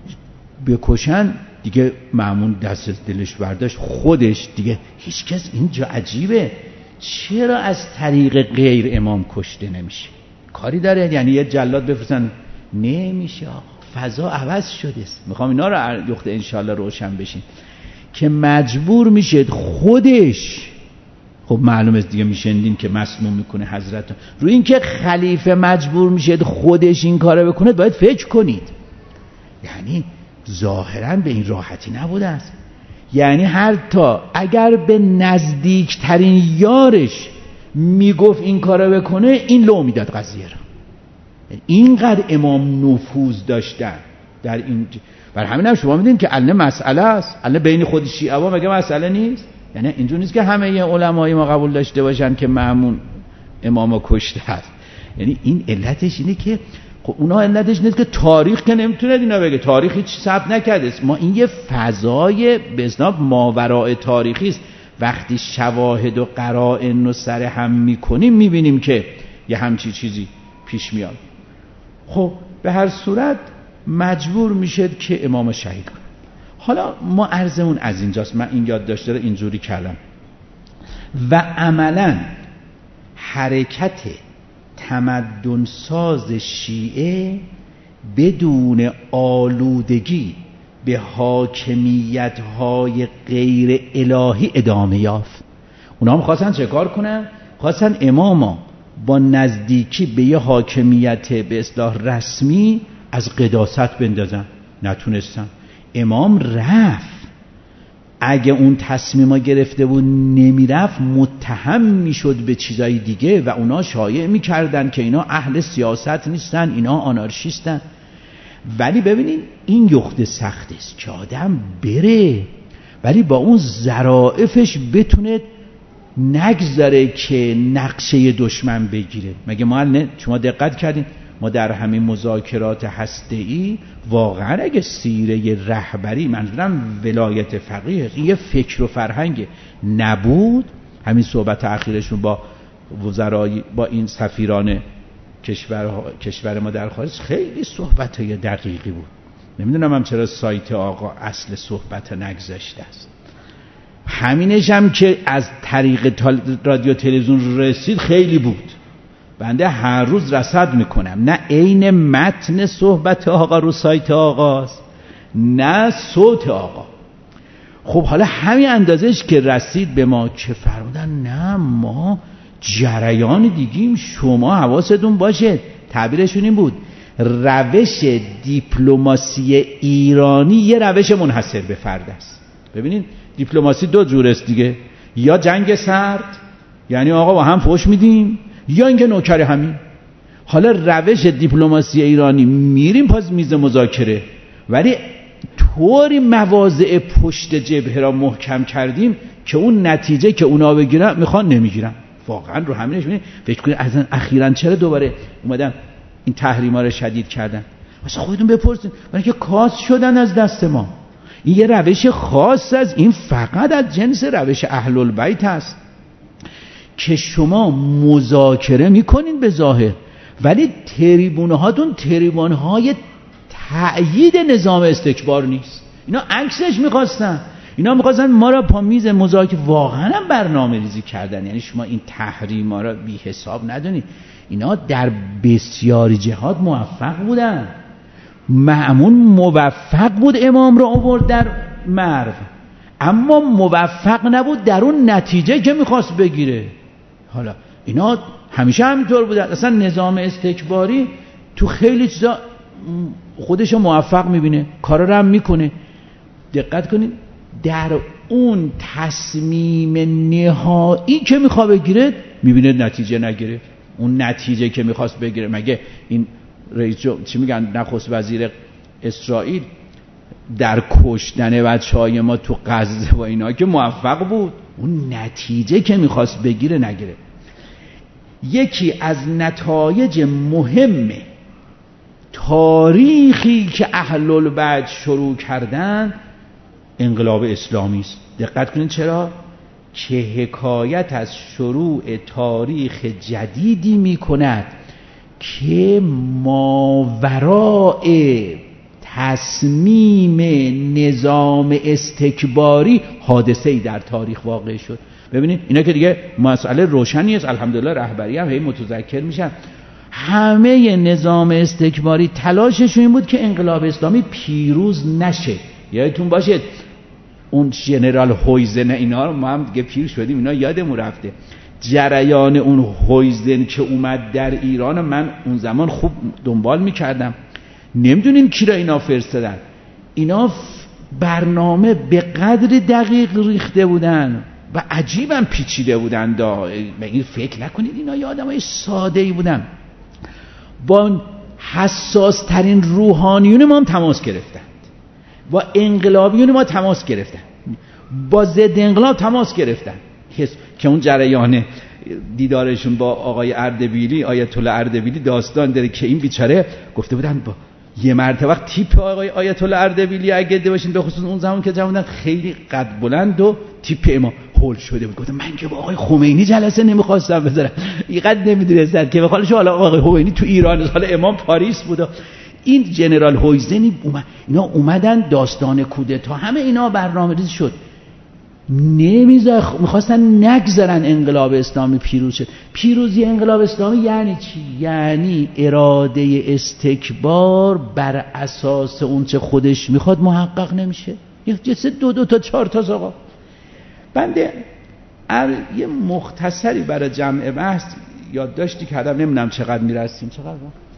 بکشن، دیگه مأمون دست از دلش برداشت، خودش دیگه هیچ کس اینجا عجیبه چرا از طریق غیر امام کشته نمیشه؟ کاری داره؟ یعنی یه جلاد بفرستن؟ نمیشه. فضا عوض شده است. میخوام اینا رو یخته انشالله روشن بشین که مجبور میشه خودش. خب معلومه دیگه میشندین که مسموم میکنه حضرت رو این که خلیفه مجبور میشه خودش این کارو بکنه. باید فکر کنید، یعنی ظاهرا به این راحتی نبوده است. یعنی حتی اگر به نزدیکترین یارش میگفت این کارو بکنه، این لو میداد قضیه را. اینقدر امام نفوذ داشتن در این. بر همین هم شما میدین که الان مسئله است، الان بین خود شیعه و مگه مسئله نیست؟ یعنی اینجور نیست که همه علمای ما قبول داشته باشن که مأمون امامو کشته است. یعنی این علتش اینه که خب اونا علتش نیست که تاریخ که نمیتونه اینا بگه، تاریخ هیچ ثبت نکرده است. ما این یه فضای به اصطلاح ماوراء تاریخی است. وقتی شواهد و قرائن رو سر هم میکنیم میبینیم که یه همچی چیزی پیش میاد. خب به هر صورت مجبور میشد که امام شهید کنه. حالا ما عرضمون از اینجاست. من این یاد داشته رو اینجوری کردم و عملا حرکت تمدن ساز شیعه بدون آلودگی به حاکمیت های غیر الهی ادامه یافت. اونا هم خواستن چه کار کنن؟ خواستن اماما با نزدیکی به یه حاکمیت به اصطلاح رسمی از قداست بندازن. نتونستن. امام رفت. اگه اون تصمیما گرفته بود نمیرفت، متهم میشد به چیزای دیگه و اونا شایع میکردن که اینا اهل سیاست نیستن، اینا آنارشیستن. ولی ببینید این یخت سخت است که آدم بره ولی با اون ظرافش بتونه نگذاره که نقشه دشمن بگیره. مگه ما نه شما دقت کردین ما در همین مذاکرات هسته‌ای واقعا اگه سیره رهبری، منظورم ولایت فقیه، این یه فکر و فرهنگ نبود، همین صحبت اخیرشون با وزرای با این سفیران کشور کشور ما در خارج خیلی صحبت‌های دقیقی بود. نمیدونم هم چرا سایت آقا اصل صحبت نگذاشته است. همینش هم که از طریق رادیو تلویزیون رسید خیلی بود. بنده هر روز رصد میکنم، نه عین متن صحبت آقا رو سایت آقاست نه صوت آقا. خب حالا همین اندازش که رسید به ما که فرمودن نه ما جریان دیگیم، شما حواستون باشه. تعبیرشون این بود روش دیپلماسی ایرانی یه روش منحصر به فرد است. ببینید دیپلماسی دو جور است دیگه، یا جنگ سرد یعنی آقا با هم فوش میدیم، یا اینکه نوکر همین. حالا روش دیپلماسی ایرانی میریم پس میز مذاکره، ولی طوری مواضع پشت جبهه را محکم کردیم که اون نتیجه که اونا بگیرن میخوان نمیگیرن. واقعا رو همینش میبینید. فکر کنید از اخیراً چرا دوباره اومدن این تحریما رو شدید کردن؟ واسه خودتون بپرسید، برای که کاس شدن از دست ما. این یه روش خاص از این، فقط از جنس روش اهل البیت است که شما مذاکره میکنین به ظاهر، ولی تریبونه هاتون تریبونه های تأیید نظام استکبار نیست. اینا عکسش میخواستن، اینا میخواستن ما را پا میز مذاکره، واقعا هم برنامه ریزی کردن. یعنی شما این تحریما را بی حساب ندونید، اینا در بسیاری جهات موفق بودن. مأمون موفق بود امام را آورد در مرو، اما موفق نبود در اون نتیجه که میخواست بگیره. حالا اینا همیشه همینطور بودن. اصلا نظام استکباری تو خیلی چیزا خودشو موفق میبینه، کارا رو هم میکنه. دقت کنید در اون تصمیم نهایی که میخواد بگیره میبینه نتیجه نگیره. اون نتیجه که میخواست بگیره، مگه این رئیس چی میگن نخست وزیر اسرائیل در کشتن بچهای ما تو غزه و اینا که موفق بود، اون نتیجه که میخواست بگیره نگیره. یکی از نتایج مهم تاریخی که اهل البدع شروع کردن انقلاب اسلامی است. دقت کنید چرا؟ که حکایت از شروع تاریخ جدیدی میکند که ماوراء تصمیم نظام استکباری حادثه‌ای در تاریخ واقع شد. ببینید اینا که دیگه مسئله روشنی است، الحمدلله رهبری هم هی متذکر میشن. همه نظام استکباری تلاششون این بود که انقلاب اسلامی پیروز نشه. یادتون باشه اون ژنرال هویزن اینا رو ما هم دیگه پیر شدیم، اینا یادمون رفته. جریان اون هویزن که اومد در ایران من اون زمان خوب دنبال میکردم. نمیدونین کی را اینا فرستادن. اینا برنامه به قدر دقیق ریخته بودن و عجیبا پیچیده بودن. دا این فکر نکنید اینا یه آدمای ساده‌ای بودن. با حساس ترین روحانیون ما هم تماس گرفتن، با انقلابیون ما تماس گرفتن، با ضد انقلاب تماس گرفتن که اون جریان دیدارشون با آقای اردبیلی، آیت الله اردبیلی داستان داره که این بیچاره گفته بودن با یه مرتبه وقت تیپ آقای آیت الله اردبیلی اگه دیده باشین، به خصوص اون زمان که جوانن خیلی قد بلند و تیپ امام هول شده بود. گفتم من که با آقای خمینی جلسه نمیخواستم بذارم، اینقدر نمیدونستن که بخالش حالا آقای خمینی تو ایران، حالا امام پاریس بود. این جنرال هویزنی اومد، اینا اومدن داستان کودتا همه اینا برنامه‌ریزی شد. نمیذار میخواستن نگذارن انقلاب اسلامی پیروز شد. پیروزی انقلاب اسلامی یعنی چی؟ یعنی اراده استکبار بر اساس اون چه خودش میخواد محقق نمیشه. یه جسه دو دو تا چهار تا آقا. بنده یه مختصری برای جمع بحث یادداشتی کردم، نمیدونم چقدر میرسیم. چقدر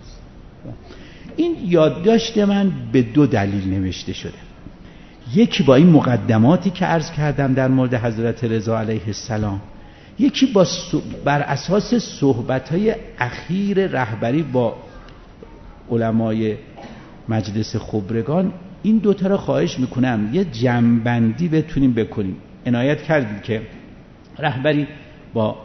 این یادداشت من به دو دلیل نوشته شده. یکی با این مقدماتی که عرض کردم در مورد حضرت رضا علیه السلام، یکی با بر اساس صحبت‌های اخیر رهبری با علمای مجلس خبرگان. این دوتا را خواهش میکنم یه جمع‌بندی بتونیم بکنیم. عنایت کردید که رهبری با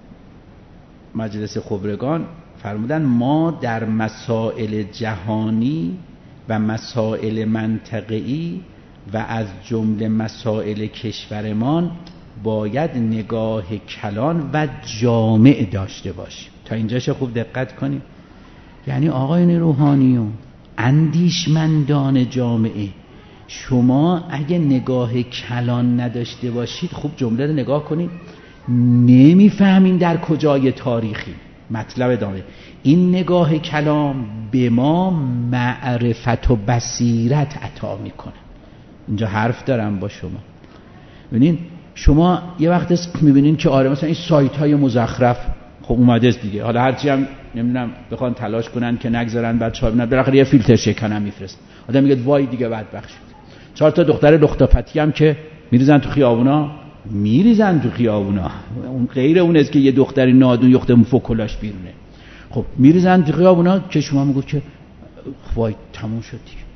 مجلس خبرگان فرمودن ما در مسائل جهانی و مسائل منطقه‌ای و از جمله مسائل کشورمان باید نگاه کلان و جامع داشته باشیم. تا اینجاش خوب دقت کنیم. یعنی آقایان روحانیون، اندیشمندان جامعه، شما اگه نگاه کلان نداشته باشید، خوب جمله رو نگاه کنید، نمیفهمین در کجای تاریخی. مطلب داره این نگاه کلام به ما معرفت و بصیرت عطا میکنه. اینجا حرف دارم با شما. ببینین شما یه وقت میبینین که آره مثلا این سایت های مزخرف خب اومده است دیگه، حالا هرچی هم نمیدونم بخوان تلاش کنن که نگذارن بچه‌ها ببینن، بالاخره یه فیلتر شکن هم میفرست. آدم میگه وای دیگه بدبخت شد. چهار تا دختر لختاپتی هم که میریزن تو خیابونا، میریزن تو خیابونا. اون غیر اون است که یه دختری نادون یخته فوکولاش بیرونه. خب میریزن تو خیابونا که شما میگو که وای تموم شد دیگه.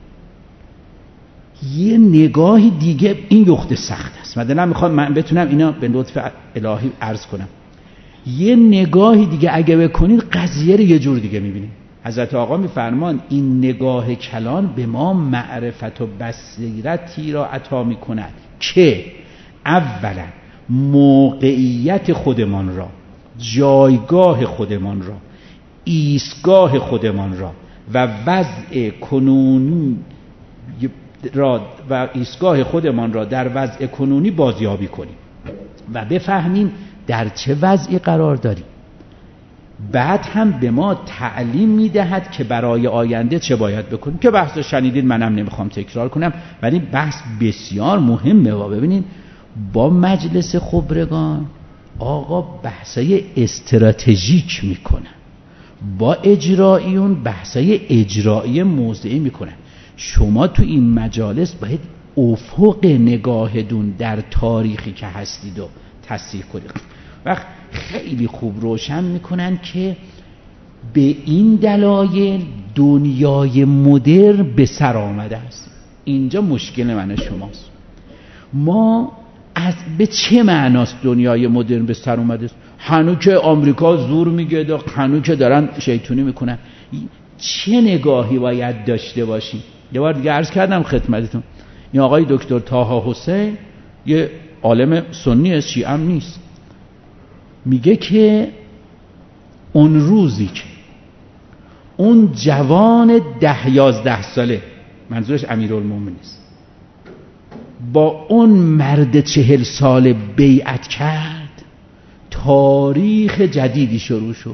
یه نگاهی دیگه این یخته سخت است. مثلا میخوام من بتونم اینا به لطف الهی عرض کنم. یه نگاهی دیگه اگه بکنید قضیه رو یه جور دیگه میبینید. حضرت آقا میفرمان این نگاه کلان به ما معرفت و بصیرتی را عطا میکند که اولا موقعیت خودمان را، جایگاه خودمان را، ایستگاه خودمان را و وضع کنونی را و ایستگاه خودمان را در وضع کنونی بازیابی کنیم و بفهمیم در چه وضعی قرار داریم. بعد هم به ما تعلیم میدهد که برای آینده چه باید بکنیم، که بحث شنیدید، منم نمیخوام تکرار کنم، ولی بحث بسیار مهمه. و ببینید با مجلس خبرگان آقا بحثای استراتژیک میکنن، با اجراییون بحثای اجرایی موضعی میکنن. شما تو این مجالس باید افق نگاهتون در تاریخی که هستید و تصحیح کنید. وقت خیلی خوب روشن میکنن که به این دلایل دنیای مدرن به سر آمده است. اینجا مشکل من شماست. ما از به چه معناست دنیای مدرن به سر اومده است؟ هنوز که آمریکا زور میگه، هنوز که دارن شیطونی میکنن. چه نگاهی باید داشته باشیم؟ یه بار دیگه عرض کردم خدمتتون، این آقای دکتر طه حسین یه عالم سنی است، شیعه هم نیست، میگه که اون روزی که اون جوان ده یازده ساله، منظورش امیرالمومنین است، با اون مرد چهل ساله بیعت کرد، تاریخ جدیدی شروع شد.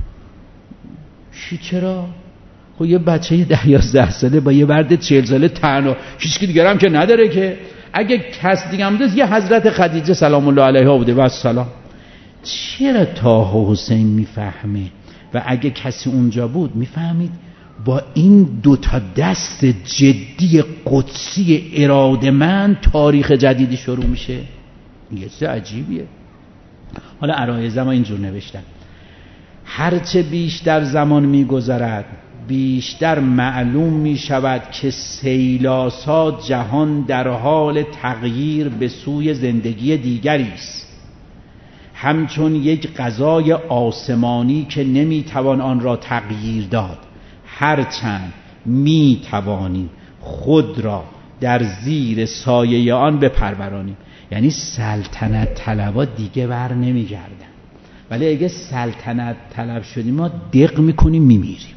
چی چرا؟ خب یه بچه ده یازده ساله با یه مرد چهل ساله تنها، هیچ کی دیگه هم که نداره، که اگه کس دیگه هم داشت یه حضرت خدیجه سلام الله علیها بوده و السلام. چرا طه حسین میفهمه و اگه کسی اونجا بود میفهمید با این دوتا دست جدی قدسی اراده‌مند تاریخ جدیدی شروع میشه؟ یه چیز عجیبیه. حالا عرایض ما اینجور نوشتن: هرچه بیشتر زمان میگذرد بیشتر معلوم می شود که سیلاسا جهان در حال تغییر به سوی زندگی دیگری است، همچون یک قضای آسمانی که نمی توان آن را تغییر داد، هرچند می توانیم خود را در زیر سایه آن بپرورانیم. یعنی سلطنت طلبا دیگه بر نمی گردن، ولی اگه سلطنت طلب شدیم ما دق میکنیم میمیریم.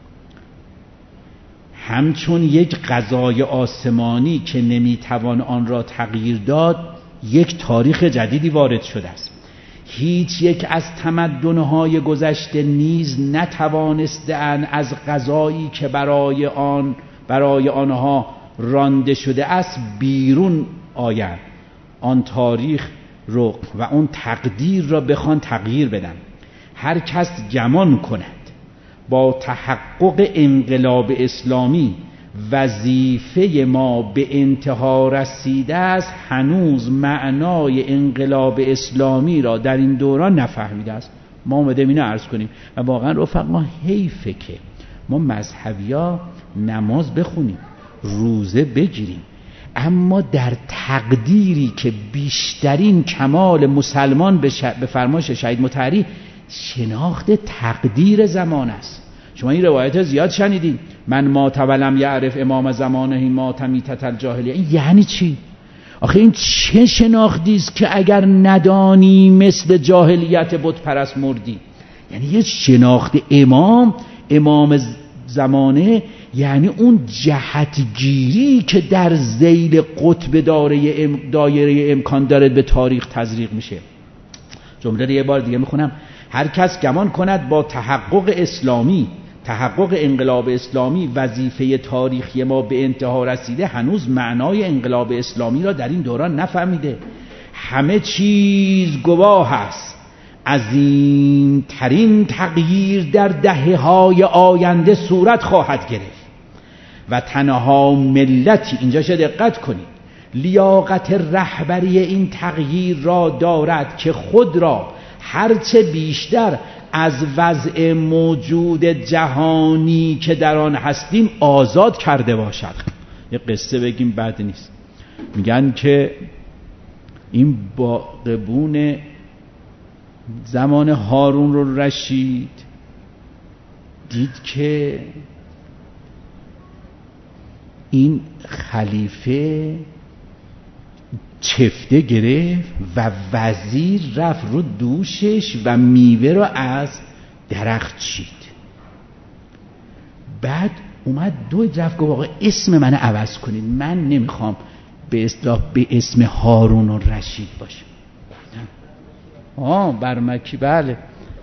همچون یک قضای آسمانی که نمیتوان آن را تغییر داد، یک تاریخ جدیدی وارد شده است. هیچ یک از تمدن‌های گذشته نیز نتوانستند از قضایی که برای آن برای آنها رانده شده است بیرون آیند، آن تاریخ رو و اون تقدیر را بخوان تغییر بدن. هر کس گمان کند با تحقق انقلاب اسلامی وظیفه ما به انتها رسیده است، هنوز معنای انقلاب اسلامی را در این دوران نفهمیده است. ما اومدیم اینو عرض کنیم و واقعا رفق ما حیفه که ما مذهبی‌ها نماز بخونیم، روزه بگیریم، اما در تقدیری که بیشترین کمال مسلمان به, ش... به فرمایش شهید مطهری شناخت تقدیر زمان است. شما این روایت زیاد شنیدین: من ما تولم یعرف امام زمانه ما تمیتت الجاهلیه. این یعنی چی؟ آخه این چه شناختی است که اگر ندانی مثل جاهلیت بت پرست مردی؟ یعنی یه شناخت امام امام زمانه، یعنی اون جهتگیری که در ذیل قطب دایره ام دایره امکان داره به تاریخ تزریق میشه. جمله رو یه بار دیگه میخونم: هر کس گمان کند با تحقق اسلامی تحقق انقلاب اسلامی وظیفه تاریخی ما به انتها رسیده، هنوز معنای انقلاب اسلامی را در این دوران نفهمیده. همه چیز گواه است عظیم ترین تغییر در دهه های آینده صورت خواهد گرفت و تنها ملتی، اینجا شد دقت کنید، لیاقت رهبری این تغییر را دارد که خود را هرچه بیشتر از وضع موجود جهانی که در آن هستیم آزاد کرده باشد. یه قصه بگیم بد نیست. میگن که این باغبون زمان هارون رو رشید دید که این خلیفه چفته گرفت و وزیر رفت رو دوشش و میوه رو از درخت چید. بعد اومد دوید رفت گفت آقا اسم من عوض کنید، من نمیخوام به اصطلاح به اسم هارون و رشید باشم. آه برمکی، بله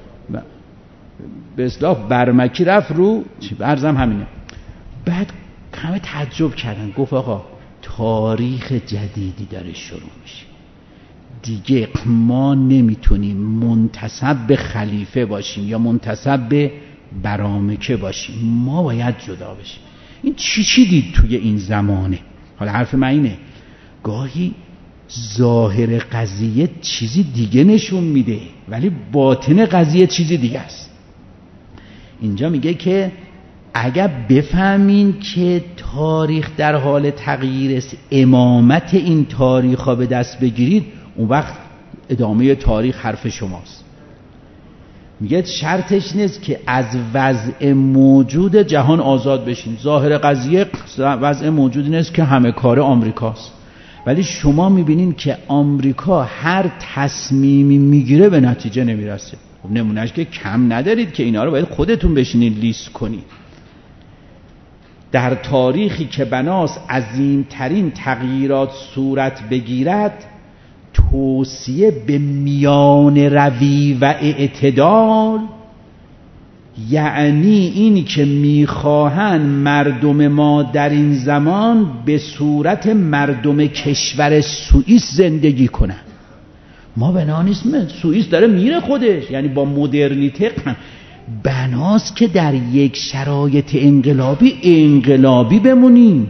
به اصطلاح برمکی رفت رو چی برزم همینه. بعد همه تعجب کردن، گفت آقا تاریخ جدیدی داره شروع میشه دیگه، ما نمیتونیم منتسب به خلیفه باشیم یا منتسب به برامکه باشیم، ما باید جدا بشیم. این چی چی دید توی این زمانه؟ حالا حرف من اینه گاهی ظاهر قضیه چیزی دیگه نشون میده ولی باطن قضیه چیزی دیگه است. اینجا میگه که اگر بفهمین که تاریخ در حال تغییر است، امامت این تاریخ ها به دست بگیرید، اون وقت ادامه تاریخ حرف شماست. میگه شرطش نیست که از وضع موجود جهان آزاد بشین. ظاهر قضیه وضع موجود نیست که همه کار آمریکاست، ولی شما میبینین که آمریکا هر تصمیمی میگیره به نتیجه نمیرسه. خب نمونهش که کم ندارید که اینا رو باید خودتون بشینید لیست کنید. در تاریخی که بناس عظیمترین تغییرات صورت بگیرد، توصیه به میان روی و اعتدال، یعنی این که میخواهند مردم ما در این زمان به صورت مردم کشور سوئیس زندگی کنن. ما بنا نیست، سوئیس داره میره خودش، یعنی با مدرنیته بناست که در یک شرایط انقلابی انقلابی بمونیم.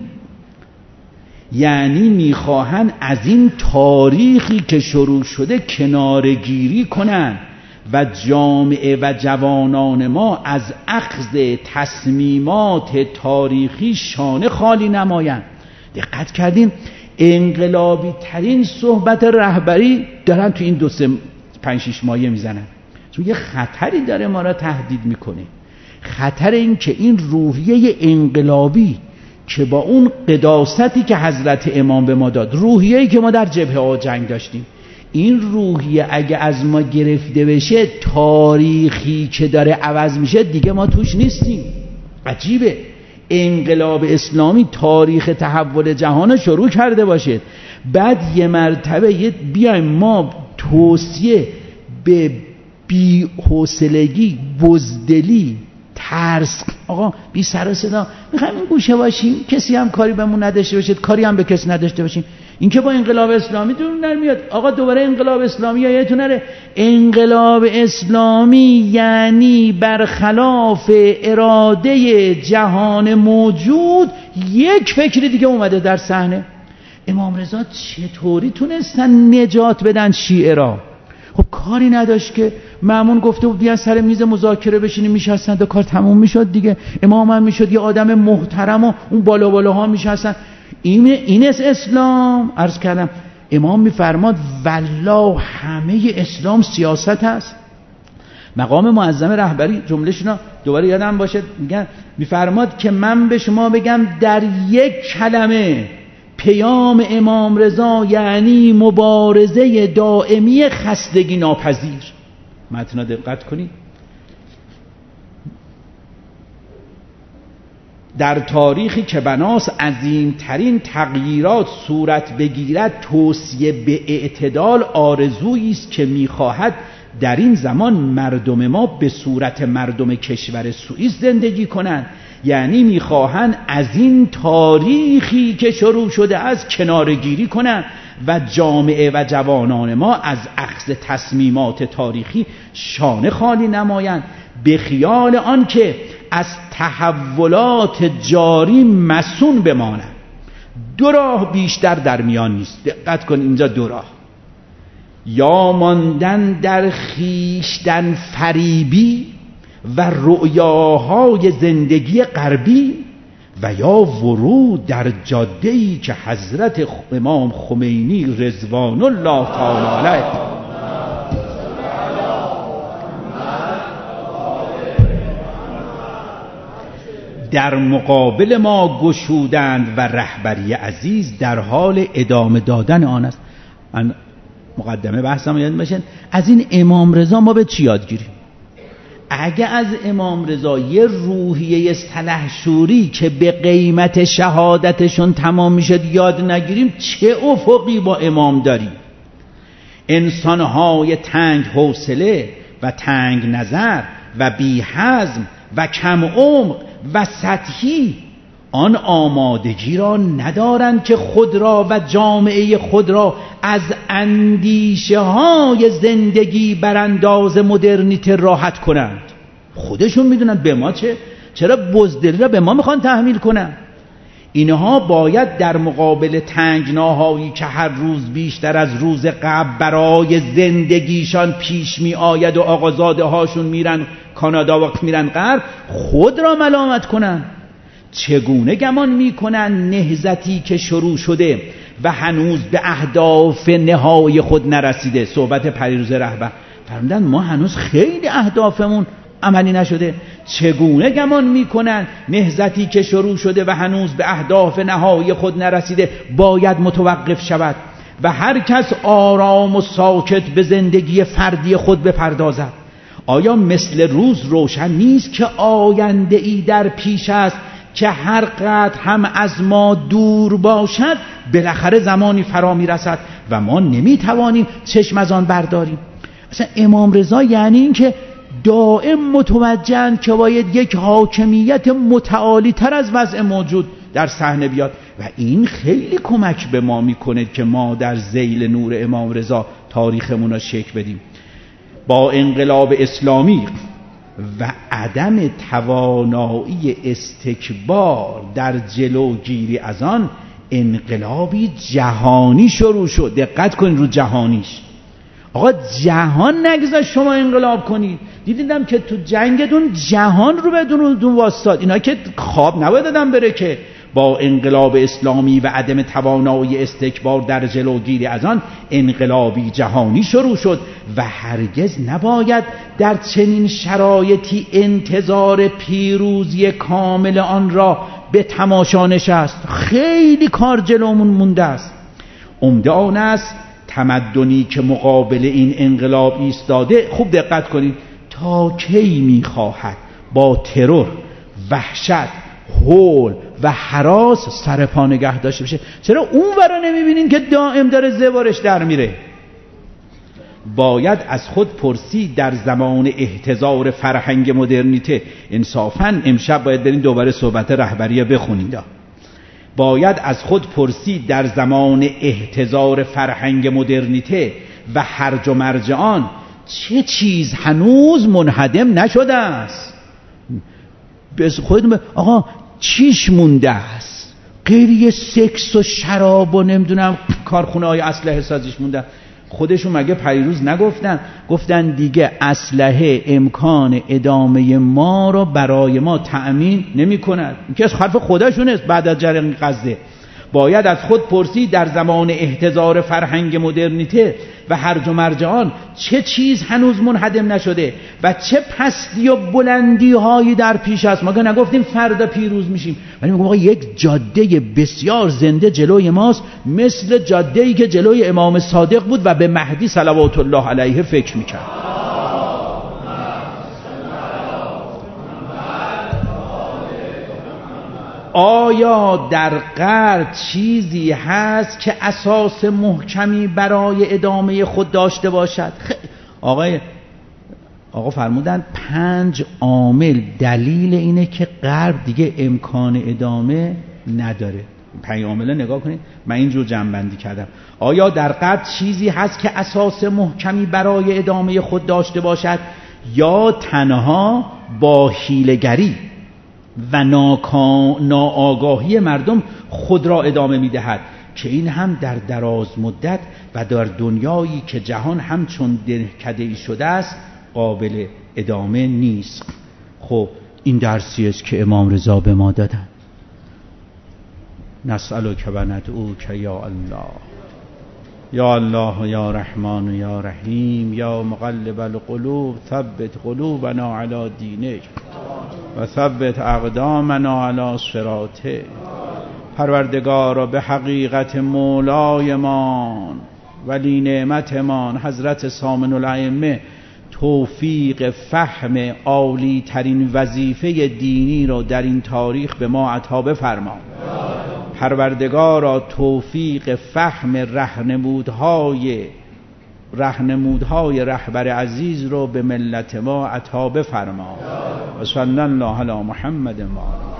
یعنی میخواهن از این تاریخی که شروع شده کنارگیری کنن و جامعه و جوانان ما از اخذ تصمیمات تاریخی شانه خالی نمایند. دقت کردین انقلابی ترین صحبت رهبری دارن تو این دو سه پنج شش ماهه میزنن، چون یه خطری داره ما را تهدید میکنه. خطر این که این روحیه انقلابی که با اون قداستی که حضرت امام به ما داد، روحیه‌ای که ما در جبهه ها جنگ داشتیم، این روحیه اگه از ما گرفته بشه، تاریخی که داره عوض میشه دیگه ما توش نیستیم. عجیبه انقلاب اسلامی تاریخ تحول جهان شروع کرده باشه، بعد یه مرتبه یه بیایم ما توصیه به بی‌حوصلگی، بزدلی، ترس، آقا بی سر و صدا میخوایم این گوشه باشیم، کسی هم کاری بهمون نداشته باشه، کاری هم به کسی نداشته باشیم. این که با انقلاب اسلامی دون نمیاد. آقا دوباره انقلاب اسلامی یادتون نره، انقلاب اسلامی یعنی برخلاف اراده جهان موجود یک فکری دیگه اومده در صحنه. امام رضا چطوری تونستن نجات بدن شیعه را؟ خب کاری نداشت که مأمون گفته بود بیان سر میز مذاکره بشینیم، میشستن تا کار تموم میشد دیگه. امام هم میشد یه آدم محترم و اون بالا بالاها میشستن. این این است اسلام. عرض کردم امام میفرماد والله همه اسلام سیاست هست. مقام معظم رهبری جمله‌شون دوباره یادم باشه، میگن میفرماد که من به شما بگم در یک کلمه پیام امام رضا یعنی مبارزه دائمی خستگی ناپذیر. متن دقت کنید. در تاریخی که بناس عظیمترین تغییرات صورت بگیرد، توصیه به اعتدال آرزویی است که می‌خواهد در این زمان مردم ما به صورت مردم کشور سوئیس زندگی کنند. یعنی میخواهند از این تاریخی که شروع شده از کنارگیری کنند و جامعه و جوانان ما از اخذ تصمیمات تاریخی شانه خالی نمایند، به خیال آن که از تحولات جاری مسون بمانند. دو راه بیشتر در میان نیست. دقت کن اینجا دو راه، یا ماندن در خیشتن فریبی و رؤیاهای زندگی غربی، و یا ورود در جاده‌ای که حضرت امام خمینی رضوان الله تعالی علیه در مقابل ما گشودند و رهبری عزیز در حال ادامه دادن آن است. من مقدمه بحثم یاد باشین، از این امام رضا ما به چی یاد گیریم؟ اگه از امام رضا یه روحیه سلحشوری که به قیمت شهادتشون تمام میشد یاد نگیریم، چه افقی با امام داریم؟ انسانهای تنگ حوصله و تنگ نظر و بی حزم و کم عمق و سطحی آن آمادگی را ندارند که خود را و جامعه خود را از اندیشه های زندگی برانداز مدرنیته راحت کنند. خودشون میدونن به ما چه؟ چرا بزدلی را به ما میخوان تحمیل کنن؟ اینها باید در مقابل تنگناهایی که هر روز بیشتر از روز قبل برای زندگیشان پیش می آید و آقازاده هاشون میرن کانادا و میرن غرب، خود را ملامت کنن. چگونه گمان میکنن نهضتی که شروع شده و هنوز به اهداف نهایی خود نرسیده؟ صحبت پریروز رهبر فرمودن ما هنوز خیلی اهدافمون عملی نشده. چگونه گمان میکنن نهضتی که شروع شده و هنوز به اهداف نهایی خود نرسیده باید متوقف شود و هر کس آرام و ساکت به زندگی فردی خود بپردازد؟ آیا مثل روز روشن نیست که آینده ای در پیش است که هر قدر هم از ما دور باشد بالاخره زمانی فرا میرسد و ما نمیتوانیم چشم از آن برداریم؟ مثلا امام رضا یعنی این که دائم متوجهن که باید یک حاکمیت متعالی تر از وضع موجود در صحنه بیاد و این خیلی کمک به ما میکنه که ما در ذیل نور امام رضا تاریخمون را شکل بدیم. با انقلاب اسلامی و عدم توانایی استکبار در جلوگیری از آن، انقلابی جهانی شروع شد. دقت کنید رو جهانیش. آقا جهان نگذاشت شما انقلاب کنید. دیدیدم که تو جنگتون جهان رو بدون واسطاد. اینا که خواب نباید دادم بره که با انقلاب اسلامی و عدم توانایی استکبار در جلوگیری از آن، انقلابی جهانی شروع شد و هرگز نباید در چنین شرایطی انتظار پیروزی کامل آن را به تماشا نشست. خیلی کار جلومون مونده است. عمده آن است تمدنی که مقابل این انقلاب ایستاده، خوب دقت کنید، تا کی میخواهد با ترور، وحشت، هول و هراس سر پا نگه داشته بشه؟ چرا اون ورا نمیبینین که دائم داره زوارش در میره؟ باید از خود پرسید در زمان احتضار فرهنگ مدرنیته. انصافاً امشب باید برین دوباره صحبت رهبریه بخونید. باید از خود پرسید در زمان احتضار فرهنگ مدرنیته و هرج و مرج آن چه چیز هنوز منهدم نشده است؟ بس خودتون آقا چیش مونده است؟ غیر سکس و شراب و نمیدونم کارخونه های اسلحه سازیش مونده. خودشون مگه پریروز نگفتن؟ گفتن دیگه اسلحه امکان ادامه ما رو برای ما تأمین نمی کند. این که از حرف خودشون است. بعد از جریان غزه باید از خود پرسید در زمان احتضار فرهنگ مدرنیته و هرج و مرج آن چه چیز هنوز منهدم نشده و چه پستی و بلندی هایی در پیش است. ما که نگفتیم فردا پیروز میشیم، ولی میگم آقا یک جاده بسیار زنده جلوی ماست، مثل جاده‌ای که جلوی امام صادق بود و به مهدی صلوات الله علیه فکر میکرد. آیا در غرب چیزی هست که اساس محکمی برای ادامه خود داشته باشد؟ آقای آقا فرمودن پنج عامل دلیل اینه که غرب دیگه امکان ادامه نداره. پنج عامل نگاه کنید، من اینجور جمع‌بندی کردم. آیا در غرب چیزی هست که اساس محکمی برای ادامه خود داشته باشد یا تنها با حیله‌گری و ناآگاهی مردم خود را ادامه می‌دهد که این هم در دراز مدت و در دنیایی که جهان همچون دهکده‌ای شده است قابل ادامه نیست؟ خب این درسی است که امام رضا به ما دادن. نسألک و ندعوک یا الله، یا الله یا رحمان یا رحیم، یا مقلب القلوب ثبت قلوبنا علی دینک و ثبت اقدامنا علی صراطک. پروردگارا به حقیقت مولایمان ولی نعمتمان حضرت سامن الائمه توفیق فهم عالی ترین وظیفه دینی را در این تاریخ به ما عطا بفرما. پروردگارا توفیق فهم راهنمودهای راهنمودهای رهبر عزیز رو به ملت ما عطا بفرما. و صلی الله علی محمد و آله.